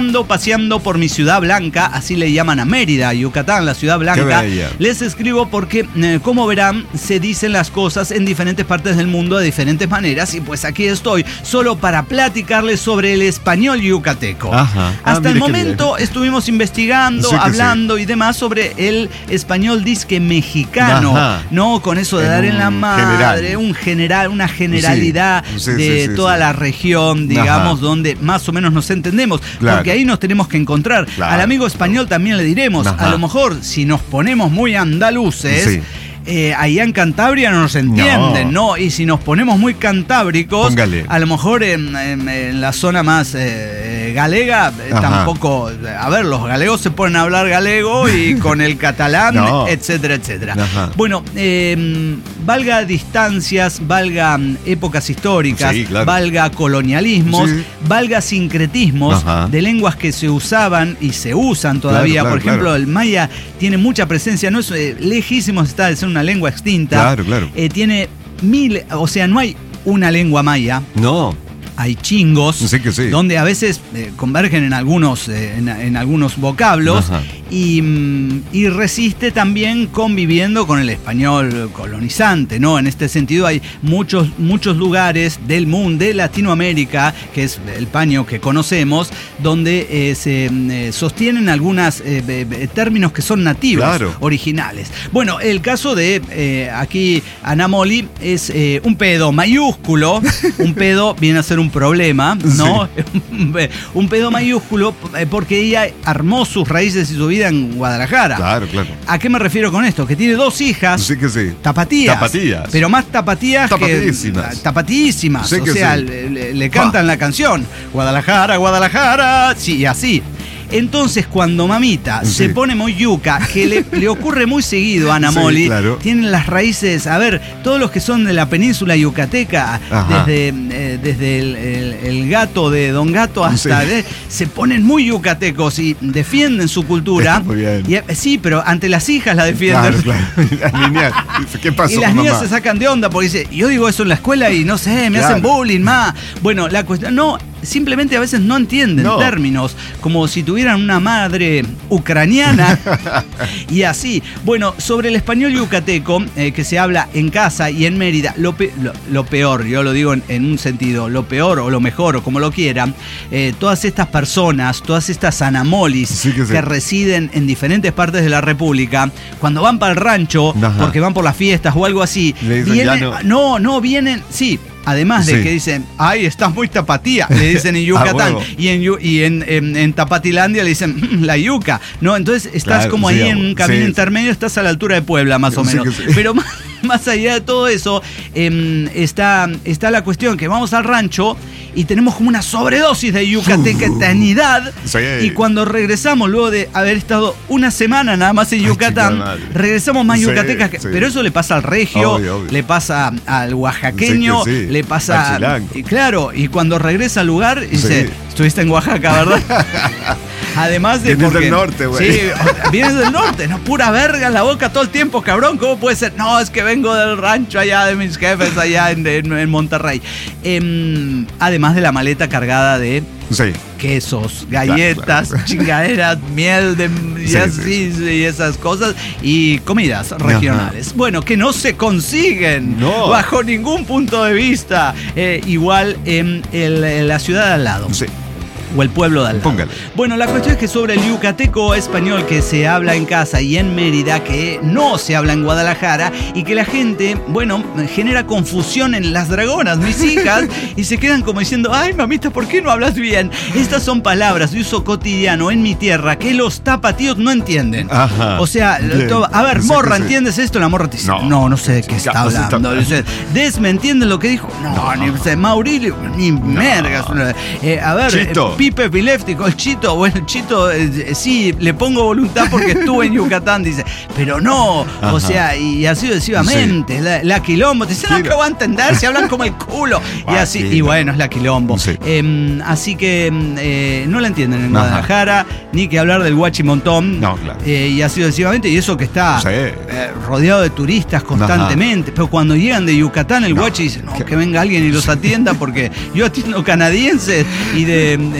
paseando por mi ciudad blanca, así le llaman a Mérida, Yucatán, la ciudad blanca. Les escribo porque, eh, como verán, se dicen las cosas en diferentes partes del mundo de diferentes maneras y pues aquí estoy, solo para platicarles sobre el español yucateco. Ajá. Ah, Hasta el momento estuvimos investigando, sí, hablando sí. y demás sobre el español disque mexicano, Ajá. ¿no? Con eso de en dar en la madre, general. un general, una generalidad sí. Sí, de sí, sí, toda sí. la región, digamos, Ajá. donde más o menos nos entendemos, claro. porque ahí nos tenemos que encontrar. Claro. Al amigo español también le diremos, Ajá. a lo mejor si nos ponemos muy andaluces, sí. Eh, allá en Cantabria no nos entienden, ¿no? ¿no? Y si nos ponemos muy cantábricos, Póngale. a lo mejor en, en, en la zona más eh, galega, Ajá. tampoco. A ver, los galegos se ponen a hablar galego y con el catalán, no. etcétera, etcétera. Ajá. Bueno, eh, valga distancias, valga épocas históricas, sí, claro. valga colonialismos, sí. valga sincretismos Ajá. de lenguas que se usaban y se usan todavía. Claro, claro, Por ejemplo, claro. el maya tiene mucha presencia, no es eh, lejísimos está de ser una lengua extinta. Claro, claro. Eh, tiene mil, o sea, no hay una lengua maya. No. Hay chingos, sí que sí. donde a veces eh, convergen en algunos, eh, en, en algunos vocablos y, y resiste también conviviendo con el español colonizante, ¿no? En este sentido hay muchos, muchos lugares del mundo, de Latinoamérica, que es el paño que conocemos, donde eh, se eh, sostienen algunos eh, eh, términos que son nativos, claro. originales. Bueno, el caso de eh, aquí Anamoli es eh, un pedo mayúsculo, un pedo viene a ser un problema, ¿no? Sí. Un pedo mayúsculo porque ella armó sus raíces y su vida en Guadalajara. Claro, claro. ¿A qué me refiero con esto? Que tiene dos hijas. Sí que sí. Tapatías. Tapatías. Pero más tapatías Tapatísimas. que... Tapatísimas. Sí o que sea, sí. le, le cantan ah. la canción. Guadalajara, Guadalajara. Sí, y así. Entonces, cuando mamita sí. se pone muy yuca, que le, le ocurre muy seguido a Anamoli, sí, claro. tienen las raíces, a ver, todos los que son de la península yucateca, Ajá. desde, eh, desde el, el, el gato de Don Gato hasta, sí. eh, se ponen muy yucatecos y defienden su cultura. Muy bien. Y, sí, pero ante las hijas la defienden. Claro, claro. Las niñas, ¿qué pasó, y las mamá? niñas se sacan de onda porque dice, yo digo eso en la escuela y no sé, me claro. hacen bullying, ma. Bueno, la cuestión, no... Simplemente a veces no entienden no. términos, como si tuvieran una madre ucraniana y así. Bueno, sobre el español yucateco, eh, que se habla en casa y en Mérida, lo, pe lo, lo peor, yo lo digo en, en un sentido, lo peor o lo mejor o como lo quieran, eh, todas estas personas, todas estas anamolis sí que, sí. que residen en diferentes partes de la República, cuando van para el rancho, Ajá. porque van por las fiestas o algo así, vienen, no. no, no, vienen, sí. Además de sí. que dicen, ay, estás muy tapatía, le dicen en Yucatán. ah, y en, y en, en, en Tapatilandia le dicen, la yuca. ¿No? Entonces estás claro, como sí, ahí en un camino sí, intermedio, estás a la altura de Puebla, más o menos. Sí, sí. Pero más, más allá de todo eso, eh, está, está la cuestión que vamos al rancho y tenemos como una sobredosis de yucatecanidad. Sí. Y cuando regresamos, luego de haber estado una semana nada más en Yucatán, ay, regresamos más sí, yucatecas. Que, sí. Pero eso le pasa al regio, obvio, obvio. le pasa al oaxaqueño, sí, sí. le pasa... Y claro, y cuando regresa al lugar, dice, sí. estuviste en Oaxaca, ¿verdad? Además de... Vienes porque, del norte, güey. Sí, vienes del norte, no, pura verga en la boca todo el tiempo, cabrón. ¿Cómo puede ser? No, es que vengo del rancho allá de mis jefes allá en, en, en Monterrey. Eh, además de la maleta cargada de... Sí. quesos, galletas, claro, claro. chingaderas, miel de, y, sí, así, sí. y esas cosas y comidas regionales. Ajá. Bueno, que no se consiguen no. bajo ningún punto de vista. Eh, igual en, el, en la ciudad de al lado. Sí. O el pueblo de al lado. Póngale. Bueno, la cuestión es que sobre el yucateco español que se habla en casa y en Mérida, que no se habla en Guadalajara, y que la gente, bueno, genera confusión en las dragonas, mis hijas, y se quedan como diciendo, ay, mamita, ¿por qué no hablas bien? Estas son palabras de uso cotidiano en mi tierra que los tapatíos no entienden. Ajá. O sea, todo, a ver, morra, sí, ¿entiendes sí. esto? La morra te dice, no, no, no sé de qué está ya, hablando. No está... Des, ¿me entiendes lo que dijo? No, no. ni sé, Maurilio, ni no. mergas. Eh, a ver, Chito. Eh, Pipe epiléptico, el Chito, bueno, el Chito, eh, sí, le pongo voluntad porque estuve en Yucatán, dice, pero no, Ajá. o sea, y así sucesivamente, sí. la, la quilombo, te dicen, no, que voy a entender, si hablan como el culo, y ah, así, sí, y bueno, es la quilombo. Sí. Eh, así que eh, no la entienden en Ajá. Guadalajara, ni que hablar del guachimontón, no, claro. eh, y así sucesivamente, y eso que está sí. eh, rodeado de turistas constantemente, Ajá. pero cuando llegan de Yucatán, el no. guachi dice, no, que venga alguien y los atienda, porque yo atiendo canadienses y de...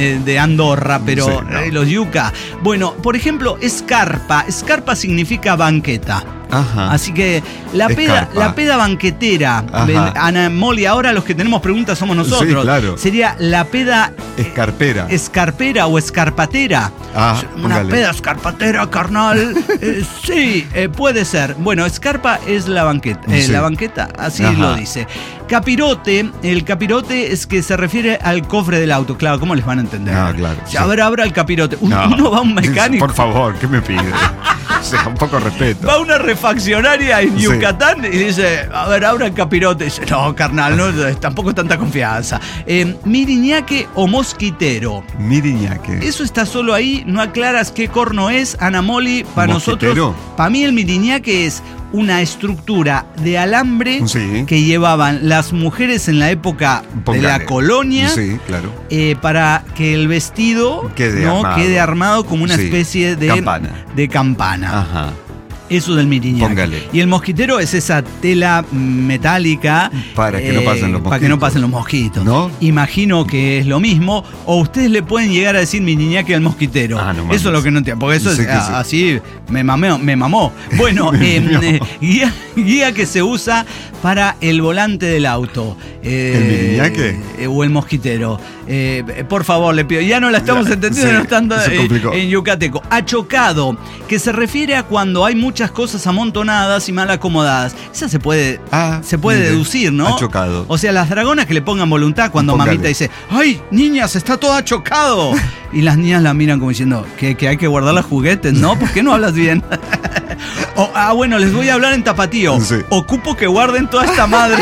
de, de Andorra, pero Sí, no. eh, los yuca. Bueno, por ejemplo, escarpa. Escarpa significa banqueta. Ajá. Así que la peda, Escarpa. la peda banquetera, Ajá. ven, Ana Moli, ahora los que tenemos preguntas somos nosotros. Sí, claro. Sería la peda Escarpera. escarpera o escarpatera. Ah, Una póngale. peda escarpatera, carnal. Eh, sí, eh, puede ser. Bueno, escarpa es la banqueta. eh, Sí. La banqueta, así Ajá. lo dice. Capirote, el capirote es que se refiere al cofre del auto. Claro, ¿cómo les van a entender? Ah, claro, O sea, sí. A ver, abra el capirote. Uno, No. uno va a un mecánico. Por favor, ¿qué me pide? O sea, un poco de respeto. Va a una refaccionaria en Sí. Yucatán y dice, a ver, abra el capirote. Y dice, no, carnal, no, tampoco tanta confianza. Eh, miriñaque o mosquitero. Miriñaque. Eso está solo ahí, no aclaras qué corno es, Ana Moli, para ¿Mosquitero? nosotros. Para mí el miriñaque es una estructura de alambre Sí. que llevaban las mujeres en la época de Póngale. la colonia. Sí, claro. eh, para que el vestido Quede no armado. quede armado como una Sí. especie de Campana. de campana. Ajá. Eso del miriñaque. Póngale. Y el mosquitero es esa tela metálica. Para que no pasen los Para que no mosquitos. pasen los mosquitos. ¿No? Imagino que es lo mismo. O ustedes le pueden llegar a decir miriñaque al mosquitero. Ah, no mames. Eso es lo que no entiendo. Porque eso Sí es que ah, sí. así. Me mameo, me mamó. Bueno, eh, eh, guía, guía que se usa para el volante del auto. Eh, ¿El miriñaque? eh, o el mosquitero. Eh, por favor, le pido. Ya no la estamos Ya, entendiendo, sí, no estando se eh, complicó. en yucateco. Achocado, que se refiere a cuando hay muchas cosas amontonadas y mal acomodadas. Esa se puede, Ah, se puede mire, deducir, ¿no? achocado. O sea, las dragonas que le pongan voluntad cuando Póngale. mamita dice, ¡ay, niñas, está todo achocado! Y las niñas la miran como diciendo, que, que hay que guardar los juguetes, ¿no? ¿Por qué no hablas bien? O, ah, bueno, les voy a hablar en tapatío. Sí. Ocupo que guarden toda esta madre.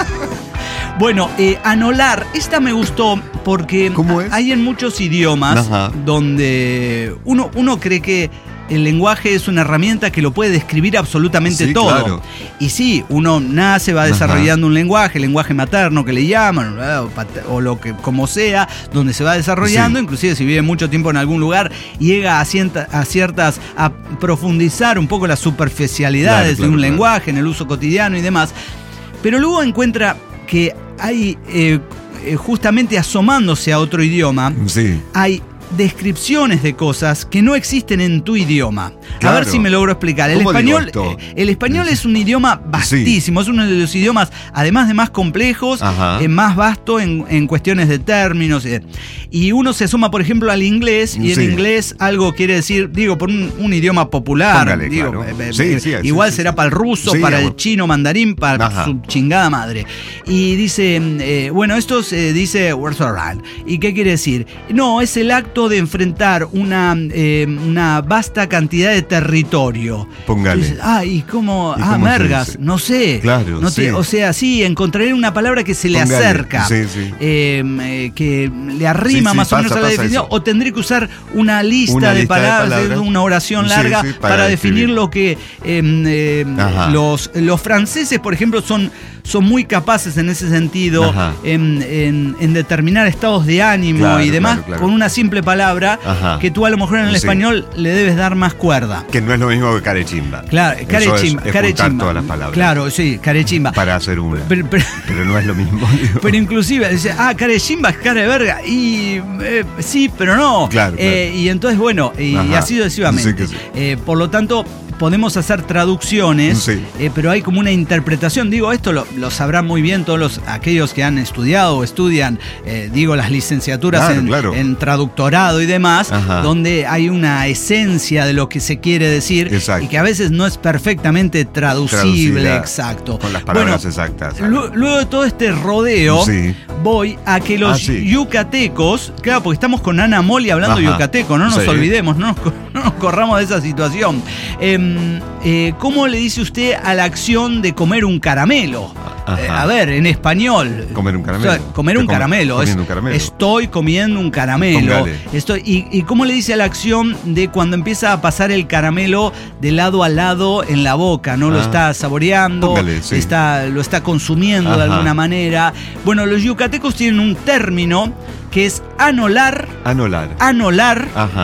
Bueno, eh, anolar, esta me gustó porque ¿Cómo es? hay en muchos idiomas Ajá. donde uno, uno cree que el lenguaje es una herramienta que lo puede describir absolutamente Sí, todo. claro. Y sí, uno nace, va Ajá. desarrollando un lenguaje, el lenguaje materno que le llaman, ¿verdad? o, pat- o lo que como sea, donde se va desarrollando, Sí. inclusive si vive mucho tiempo en algún lugar, llega a, cienta- a ciertas, a profundizar un poco las superficialidades Claro, claro, de un claro. lenguaje, en el uso cotidiano y demás. Pero luego encuentra que hay, eh, eh, justamente asomándose a otro idioma, Sí. hay descripciones de cosas que no existen en tu idioma. A Claro. ver si me logro explicar. El ¿Cómo digo español, esto? eh, el español es un idioma vastísimo, es uno de los idiomas, además de más complejos, Ajá. eh, más vasto en, en cuestiones de términos. eh. Y uno se asoma, por ejemplo, al inglés, y en Sí. inglés algo quiere decir, digo, por un, un idioma popular. Póngale, digo, claro. eh, eh, Sí, eh, sí, sí, igual sí, será sí. para el ruso, Sí, para el bueno. chino mandarín, para Ajá. su chingada madre. Y dice, eh, bueno, esto se dice "Where's our land?". ¿Y qué quiere decir? No, es el acto de enfrentar una, eh, una vasta cantidad de territorio. Póngale. Entonces, ah, ¿y cómo? ¿Y ah, cómo se mergas, dice? no sé. Claro, no te- sí. O sea, sí, encontraré una palabra que se le Póngale. acerca. Sí, sí. eh, eh, que le arrima Sí, sí, más o pasa, menos a la pasa definición. eso. O tendré que usar una lista, Una de, lista de palabras, palabras. una oración Sí, larga sí, para, para definir describir. lo que eh, eh, Ajá. los, los franceses, por ejemplo, son, son muy capaces en ese sentido Ajá. en, en- en determinar estados de ánimo Claro, y demás claro, claro. con una simple palabra Ajá. que tú a lo mejor en el Sí. español le debes dar más cuerda. Que no es lo mismo que carechimba. Claro, Eso carechimba. es, es carechimba. juntar todas las palabras. Claro, sí, carechimba. Para hacer una. Pero, pero- Pero no es lo mismo. digo. pero inclusive dice, ah, carechimba es cara de verga. Y eh, sí, pero no. Claro, claro. Eh, y entonces, bueno, y, y Ajá. así sucesivamente. Sí que sí. Eh, por lo tanto, podemos hacer traducciones, Sí. eh, pero hay como una interpretación. Digo, esto lo, lo sabrán muy bien todos los, aquellos que han estudiado o estudian, eh, digo, las licenciaturas Claro, en, claro. en traductorado y demás, Ajá. donde hay una esencia de lo que se quiere decir Exacto. y que a veces no es perfectamente traducible, Traducida exacto. Con las palabras Bueno, exactas. Lu- Luego de todo este rodeo, Sí. voy a que los Ah, sí. yucatecos, claro, porque estamos con Ana Moli hablando Ajá. yucateco, no nos Sí. olvidemos, no nos, co- no nos corramos de esa situación. Em, eh, ¿Cómo le dice usted a la acción de comer un caramelo? Ajá. Eh, a ver, en español. Comer un caramelo. O sea, comer Te un com- caramelo. es- comiendo un caramelo. Estoy comiendo un caramelo. Póngale. Estoy, y, ¿Y cómo le dice a la acción de cuando empieza a pasar el caramelo de lado a lado en la boca? ¿No lo Ah. está saboreando? Póngale, sí. está, lo está consumiendo de Ajá. alguna manera. Bueno, los yucatecos tienen un término que es anolar, Anolar. anolar, Ajá.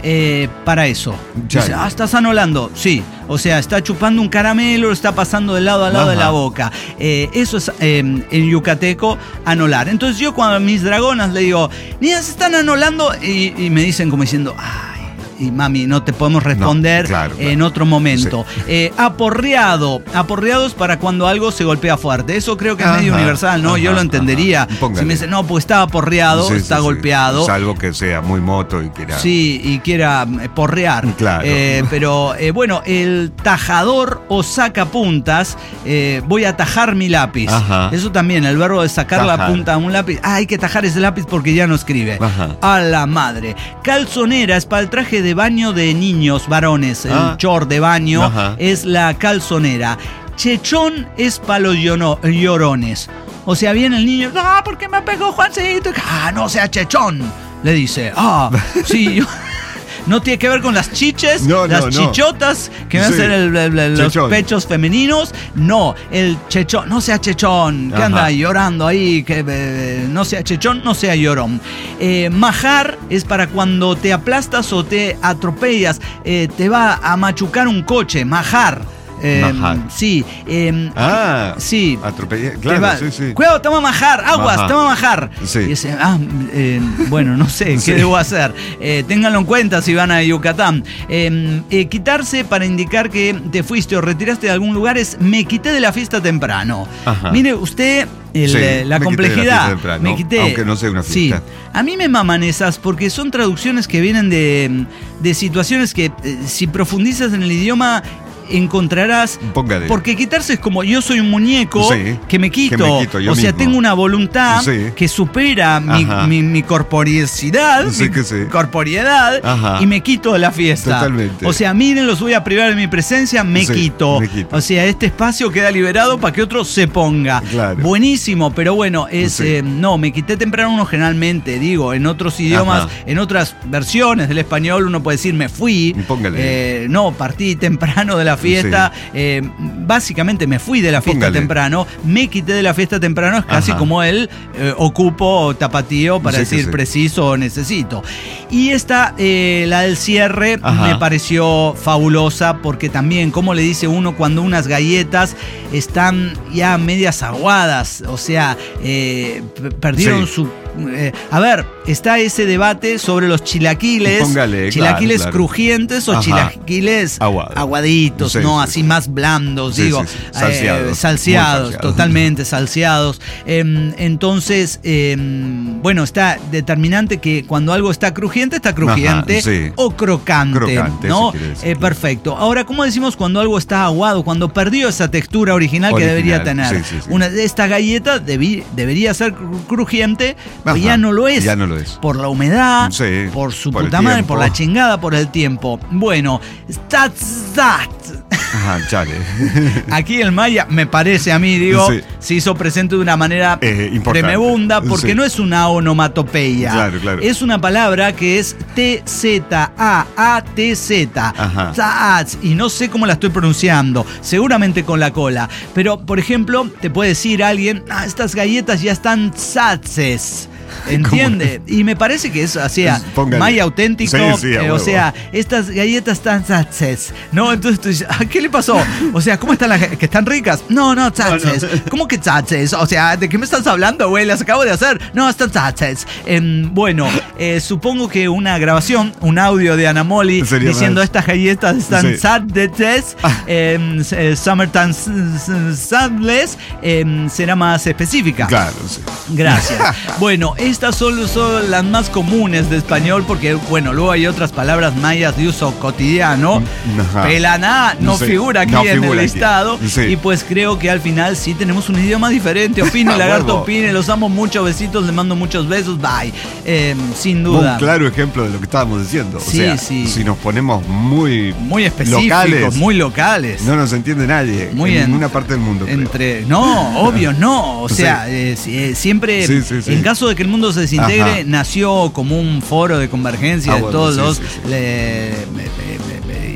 eh, para eso. Dice, ah, ¿estás anolando? Sí. O sea, está chupando un caramelo, lo está pasando de lado a lado Ajá. de la boca. Eh, eso es eh, en yucateco anolar. Entonces yo cuando a mis dragonas le digo, niñas, se están anolando, y, y me dicen como diciendo, ay, y mami, no te podemos responder no, claro, claro. en otro momento. Sí. Eh, aporreado. Aporreados para cuando algo se golpea fuerte. Eso creo que es ajá, medio universal, ¿no? Ajá, yo lo entendería. Si me dicen, no, pues está aporreado, sí, está sí, golpeado. Sí. Salvo que sea muy moto y quiera... Sí, y quiera porrear. Claro. Eh, pero, eh, bueno, el tajador o sacapuntas, eh, voy a tajar mi lápiz. Ajá. Eso también, el verbo de sacar tajar. La punta a un lápiz. Ah, hay que tajar ese lápiz porque ya no escribe. Ajá. A la madre. Calzonera es para el traje de de baño de niños varones, el ah. chor de baño Ajá. es la calzonera. Chechón es para los llorones. O sea, viene el niño, no, ¿por qué me pegó Juancito? Ah, no sea chechón, le dice. Ah, sí, yo... No tiene que ver con las chiches, no, las no, chichotas no. que me sí. hacen el, el, el, los pechos femeninos. No, el chechón, no sea chechón, que Ajá. anda llorando ahí, que eh, no sea chechón, no sea llorón. Eh, majar es para cuando te aplastas o te atropellas, eh, te va a machucar un coche, majar. Eh, majar. Sí. Eh, ah, sí. Atropellé. Claro, sí, sí. Cuidado, toma majar, aguas, majar. toma majar. Sí. Y dice, ah, eh, bueno, no sé, ¿qué sí. debo hacer? Eh, ténganlo en cuenta si van a Yucatán. Eh, eh, quitarse para indicar que te fuiste o retiraste de algún lugar es me quité de la fiesta temprano. Ajá. Mire, usted... El, sí, la me complejidad, quité de la me quité. Aunque no sea una fiesta. Sí. A mí me maman esas porque son traducciones que vienen de, de situaciones que eh, si profundizas en el idioma encontrarás. Póngale. Porque quitarse es como yo soy un muñeco sí, que me quito. Que me quito yo o sea, mismo. tengo una voluntad sí. que supera mi, mi, mi corporeidad, sí, mi que sí. corporeidad y me quito de la fiesta. Totalmente. O sea, miren, los voy a privar de mi presencia, me, sí, quito. me quito. O sea, este espacio queda liberado para que otro se ponga. Claro. Buenísimo, pero bueno, es sí. eh, no, me quité temprano uno generalmente, digo, en otros idiomas, Ajá. en otras versiones del español uno puede decir me fui. Póngale. Eh, no, partí temprano de la fiesta. Sí. Eh, básicamente me fui de la fiesta Póngale. temprano, me quité de la fiesta temprano, es casi Ajá. como el eh, ocupo tapatío para sí, decir sí. preciso o necesito. Y esta, eh, la del cierre, Ajá. me pareció fabulosa porque también, como le dice uno cuando unas galletas están ya medias aguadas, o sea, eh, perdieron sí. su... Eh, a ver, está ese debate sobre los chilaquiles, Póngale, chilaquiles claro, claro. crujientes o Ajá. chilaquiles Aguado. aguaditos, sí, no sí, así sí. más blandos, sí, digo, sí, sí. Salseados, eh, salseados totalmente salseados. Eh, entonces, eh, bueno, está determinante que cuando algo está crujiente, está crujiente Ajá, sí. o crocante, crocante ¿no? Si eh, perfecto. Ahora, ¿cómo decimos cuando algo está aguado? Cuando perdió esa textura original, original que debería tener. Sí, sí, sí. Una, esta galleta debí, debería ser crujiente. Ajá, ya no lo es. Ya no lo es. Por la humedad, sí, por su por puta madre, por la chingada, por el tiempo. Bueno, Statzat. Ajá, chale. Aquí el maya, me parece a mí, digo, sí. se hizo presente de una manera eh, tremenda porque sí. no es una onomatopeya. Claro, claro. Es una palabra que es T Z A A T Z. Tzatz, y no sé cómo la estoy pronunciando, seguramente con la cola. Pero, por ejemplo, te puede decir alguien, ah, estas galletas ya están tzatzes. ¿Entiende? Y me parece que es así, maya auténtico. Sí, sí, eh, o sea, estas galletas están tzatzes, ¿no? Entonces tú dices, ¿qué le pasó? O sea, ¿cómo están las que están ricas? No, no, tzatzes. No, no. ¿Cómo que tzatzes? O sea, ¿de qué me estás hablando, güey? Las acabo de hacer. No, están tzatzes. Eh, bueno, eh, supongo que una grabación, un audio de Ana Moli diciendo más. Estas galletas están tzatzes, sí. eh, eh, Summertime Sadness, eh, será más específica. Claro, sí. Gracias. Bueno, estas son, son las más comunes de español porque, bueno, luego hay otras palabras mayas de uso cotidiano. Ajá. Pelaná no sí. figura aquí no en figura el listado. Sí. Y pues creo que al final sí tenemos un idioma diferente. Opine, lagarto, opine. Los amo mucho. Besitos, les mando muchos besos. Bye. Eh, sin duda. Un claro ejemplo de lo que estábamos diciendo. Sí, o sea, sí. si nos ponemos muy, muy específicos, locales, muy locales. No nos entiende nadie muy en, en ninguna parte del mundo. Entre, creo. No, obvio, no. O sea, sí. eh, eh, siempre, sí, sí, sí. en caso de que el mundo se desintegre, Ajá. nació como un foro de convergencia ah, de bueno, todos sí, los sí, sí. Le,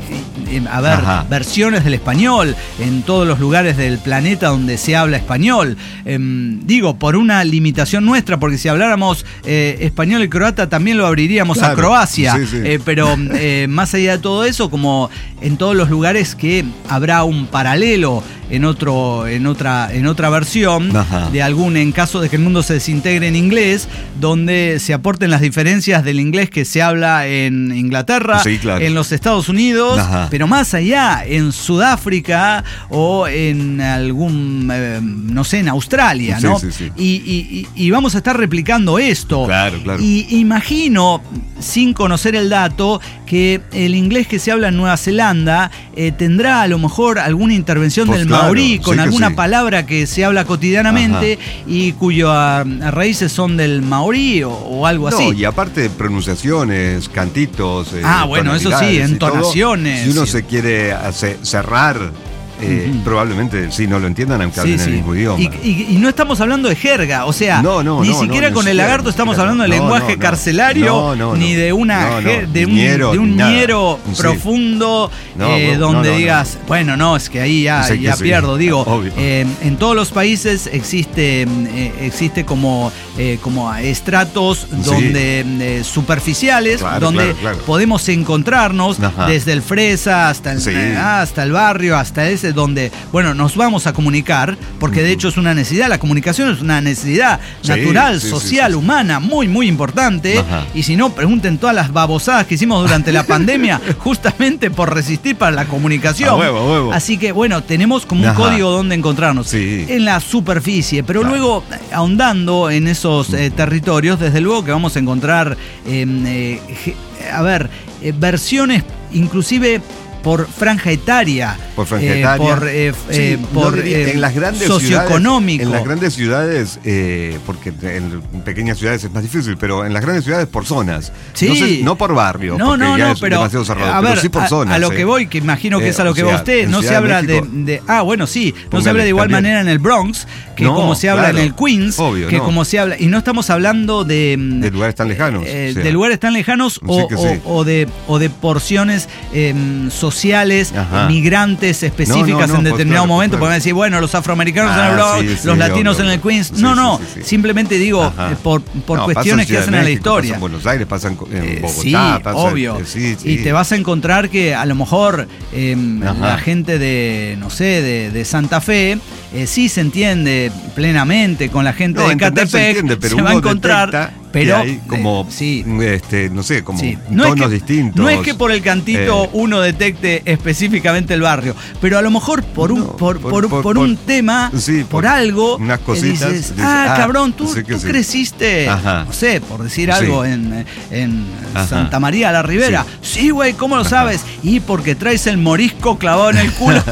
eh, a ver, Ajá. versiones del español en todos los lugares del planeta donde se habla español. Eh, digo, por una limitación nuestra, porque si habláramos eh, español y croata también lo abriríamos Claro, a Croacia. sí, sí. Eh, pero eh, más allá de todo eso, como en todos los lugares que habrá un paralelo en otro, en otra, en otra versión Ajá. de algún, en caso de que el mundo se desintegre en inglés, donde se aporten las diferencias del inglés que se habla en Inglaterra, Sí, claro. en los Estados Unidos, Ajá. pero más allá, en Sudáfrica o en algún, eh, no sé, en Australia, Sí, ¿no? sí, sí. Y, y- y vamos a estar replicando esto. Claro, claro. Y imagino, sin conocer el dato, que el inglés que se habla en Nueva Zelanda eh, tendrá a lo mejor alguna intervención Pues del claro, maorí sí con que alguna sí. palabra que se habla cotidianamente y cuyas raíces son del maorí o, o algo así. No, y aparte pronunciaciones, cantitos, eh, Ah, bueno, eso sí, tonalidades y entonaciones. todo. Si uno Sí. se quiere hacer- cerrar, eh, Ujú. probablemente sí no lo entiendan aunque Sí, hablen sí. el mismo idioma. Y, y- y no estamos hablando de jerga, o sea, No, no, ni no, siquiera no, con ni el siquiera, lagarto ni estamos siquiera. hablando del No, lenguaje no, no. carcelario, No, no, ni no. de una No, no, je- de un, ñero, de un ni nada. ñero Sí. profundo No, eh, no, donde no, no. digas, bueno, no, es que ahí ya, Sí que ya sí. pierdo. Digo, Obvio. eh, en todos los países existe, eh, existe como, eh, como estratos Sí. donde eh, superficiales, Claro, donde claro, claro. podemos encontrarnos Ajá. desde el fresa hasta el, Sí. ah, hasta el barrio, hasta ese donde, bueno, nos vamos a comunicar, porque de hecho es una necesidad, la comunicación es una necesidad Sí, natural, sí, sí, social, sí, sí. humana, muy, muy importante. Ajá. Y si no, pregunten todas las babosadas que hicimos durante la pandemia, justamente por resistir para la comunicación. A huevo, a huevo. Así que, bueno, tenemos como un Ajá. código donde encontrarnos. Sí. En la superficie, pero Claro. luego, ahondando en esos eh, territorios, desde luego que vamos a encontrar, eh, eh, ge- a ver, eh, versiones inclusive por franja etaria, Por franja eh, etaria. por, eh, Sí, eh, no por diría- eh, en las grandes socioeconómico. ciudades, en las grandes ciudades, eh, porque en pequeñas ciudades es más difícil, pero en las grandes ciudades por zonas. Sí. No, sé, no por barrio, No, porque no, ya no, es pero demasiado cerrado, a pero ver, sí por a, zonas. a lo eh. que voy, que imagino que Eh, es a lo o que va sea, usted, en no se Ciudad de habla de, México- de- ah, bueno, sí, no se Póngale, habla de igual también. manera en el Bronx que No, como se habla claro, en el Queens, obvio, que no. como se habla, y no estamos hablando de De lugares tan lejanos, eh, o sea. de lugares tan lejanos Sí o, que o- sí. o de o de porciones eh, sociales, Ajá. migrantes específicas No, no, no, en pues determinado claro, momento, pues porque van a claro. decir, bueno, los afroamericanos en el Ah, Bronx, sí, sí, los latinos obvio, en el obvio. Queens. Sí, no, sí, no, sí, sí. simplemente digo Ajá. eh, por, por No, pasa cuestiones que Ciudad de hacen a la México, pasa historia. en Buenos Aires, pasa en, en Eh, Bogotá, sí, pasa, obvio. eh, sí, sí. Y te vas a encontrar que a lo mejor eh, Ajá. la gente de, no sé, de, de Santa Fe, eh, sí se entiende plenamente con la gente No, de entender se Catepec, entiende, pero se va a uno encontrar, detecta pero que hay como, eh, sí. este, no sé, como Sí. No tonos es que, distintos. No es que por el cantito Eh, uno detecte específicamente el barrio, pero a lo mejor por un, No, por, por- por- por- por por- un tema, sí, por, por algo, unas que cositas, dices, dices, ah, ah, cabrón, tú, sí que tú sí. creciste, Ajá. no sé, por decir Sí. algo, en, en Ajá. Santa María la Ribera. Sí, güey, ¿cómo lo Ajá. sabes? Y porque traes el morisco clavado en el culo.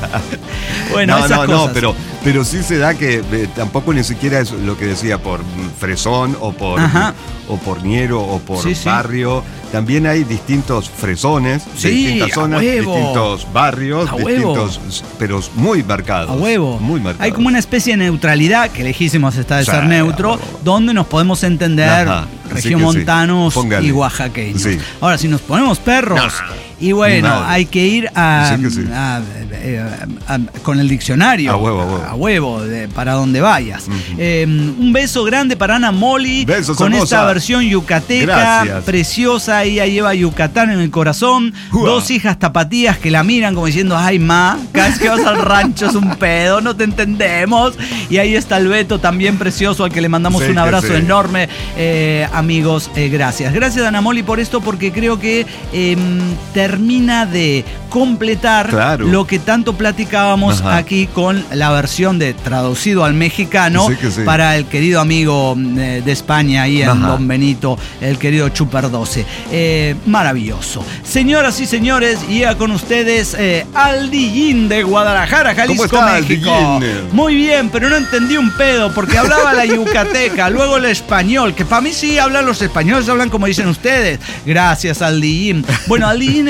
Bueno, no, esas no, cosas. no, pero, pero sí se da que eh, tampoco ni siquiera es lo que decía por mm, fresón o por Ajá. o por ñero o por Sí, sí. barrio. También hay distintos fresones Sí, de distintas a zonas, huevo. distintos barrios, A huevo. distintos, pero muy marcados. A huevo. Muy marcados. Hay como una especie de neutralidad, que lejísimos está de Sí, ser neutro, a huevo. donde nos podemos entender Ajá, así región que sí. montanos Póngale. y oaxaqueños. Sí. Ahora, si nos ponemos perros, No. y bueno, Madre. hay que ir a, Sí que sí. a- eh, a- a- con el diccionario. A huevo, a huevo. A huevo, de- para donde vayas. Ujú. Eh, un beso grande para Ana Molly Besos, con hermosa. esta versión yucateca, Gracias. preciosa. Ella lleva Yucatán en el corazón. Uah. Dos hijas tapatías que la miran como diciendo, ay, ma, cada vez que vas al rancho es un pedo, no te entendemos. Y ahí está el Beto, también precioso, al que le mandamos Sí, un que abrazo sí. enorme. Eh, amigos, eh, gracias. Gracias, Ana Molly, por esto, porque creo que eh, termina de completar Claro. lo que tanto platicábamos Ajá. aquí con la versión de traducido al mexicano Sí que sí. para el querido amigo eh, de España ahí en Ajá. Don Benito, el querido Chuper doce. Eh, maravilloso. Señoras y señores, llega con ustedes eh, Aldillín de Guadalajara, Jalisco, está, México. Aldillín? Muy bien, pero no entendí un pedo porque hablaba la yucateca, luego el español, que para mí sí hablan los españoles, hablan como dicen ustedes. Gracias, Aldillín. Bueno, Aldillín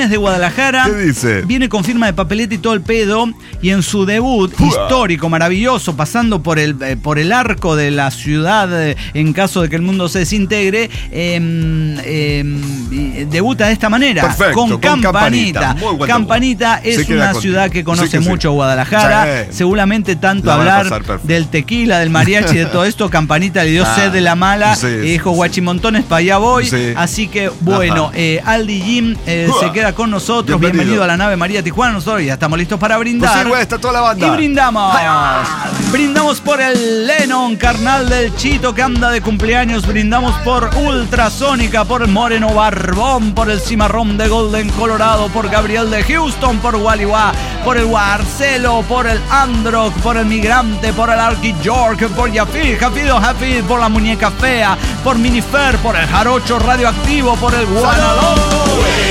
es de Guadalajara. ¿Qué dice? Viene con firma de papeleta y todo el pedo. Y en su debut Uah. histórico, maravilloso, pasando por el, eh, por el arco de la ciudad, eh, en caso de que el mundo se desintegre, eh, eh, debuta de esta manera. Perfecto, con, con Campanita. Campanita. Muy buen Campanita debut. es Se queda una con- ciudad que conoce sí que sí. mucho Guadalajara. Sí. Seguramente tanto La van a hablar pasar perfecto. del tequila, del mariachi, de todo esto, Campanita le dio Ah, sed de la mala sí, y sí, dijo sí. guachimontones para allá voy. Sí. Así que bueno, Ajá. eh, Aldi Jim eh, Uah. se queda con nosotros. Bienvenido. Bienvenido a la nave María Tijuana. Nosotros ya estamos listos para brindar. Pues sí, güey, está toda la banda. Y brindamos. Brindamos por el Lennon, carnal del Chito que anda de cumpleaños. Brindamos por Ultrasónica, por el Moreno Barbón, por el Cimarrón de Golden Colorado, por Gabriel de Houston, por Waliwa, por el Guarcelo, por el Androck, por el Migrante, por el Arky York, por Yafir, Jafido Jafid, por la Muñeca Fea, por Minifer, por el Jarocho Radioactivo, por el Guanaloco.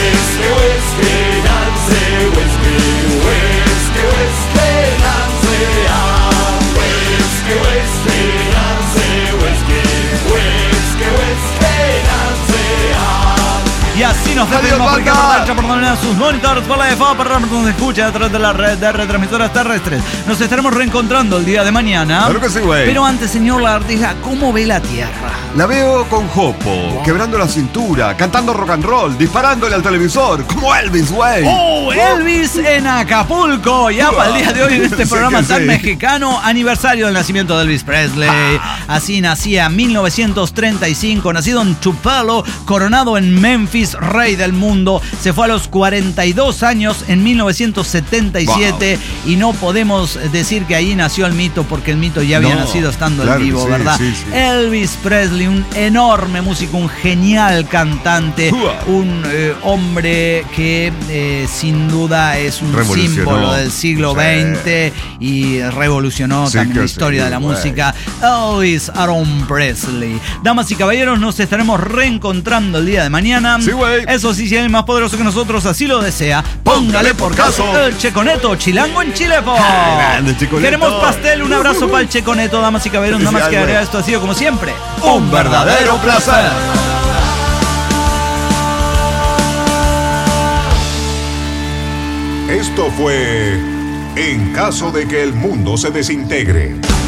Y así nos Adiós, despedimos porque banda. por por dominar sus monitores, por la de F A, para donde se escucha a través de la red de retransmisoras terrestres. Nos estaremos reencontrando el día de mañana. Claro que sí, güey. Pero antes, señor Lagartija, ¿cómo ve la Tierra? La veo con jopo, quebrando la cintura, cantando rock and roll, disparándole al televisor, como Elvis, güey. ¡Oh, Elvis en Acapulco! Ya para el día de hoy en este Sí programa que tan sí. mexicano, aniversario del nacimiento de Elvis Presley. Así nacía en mil novecientos treinta y cinco, nacido en Tupelo, coronado en Memphis, rey del mundo. Se fue a los cuarenta y dos años en mil novecientos setenta y siete wow. Y no podemos decir que ahí nació el mito porque el mito ya había No, nacido estando claro en vivo, que sí, ¿verdad? sí, sí. Elvis Presley, un enorme músico, un genial cantante, Uah. un eh, hombre que eh, sin duda es un Revolucionó. símbolo del siglo Sí. veinte y revolucionó Sí también que la historia sí, de la güey. música. Elvis Aaron Presley. Damas y caballeros, nos estaremos reencontrando el día de mañana. Sí, güey. Eso sí, si alguien más poderoso que nosotros así lo desea, póngale por caso el Checoneto, Chilango en Chilepo. Grande, Checoneto. Queremos pastel, un abrazo para el Checoneto, damas y caballeros. Nada más que Especial, agregar, güey. esto ha sido como siempre Un verdadero placer. Esto fue En caso de que el mundo se desintegre.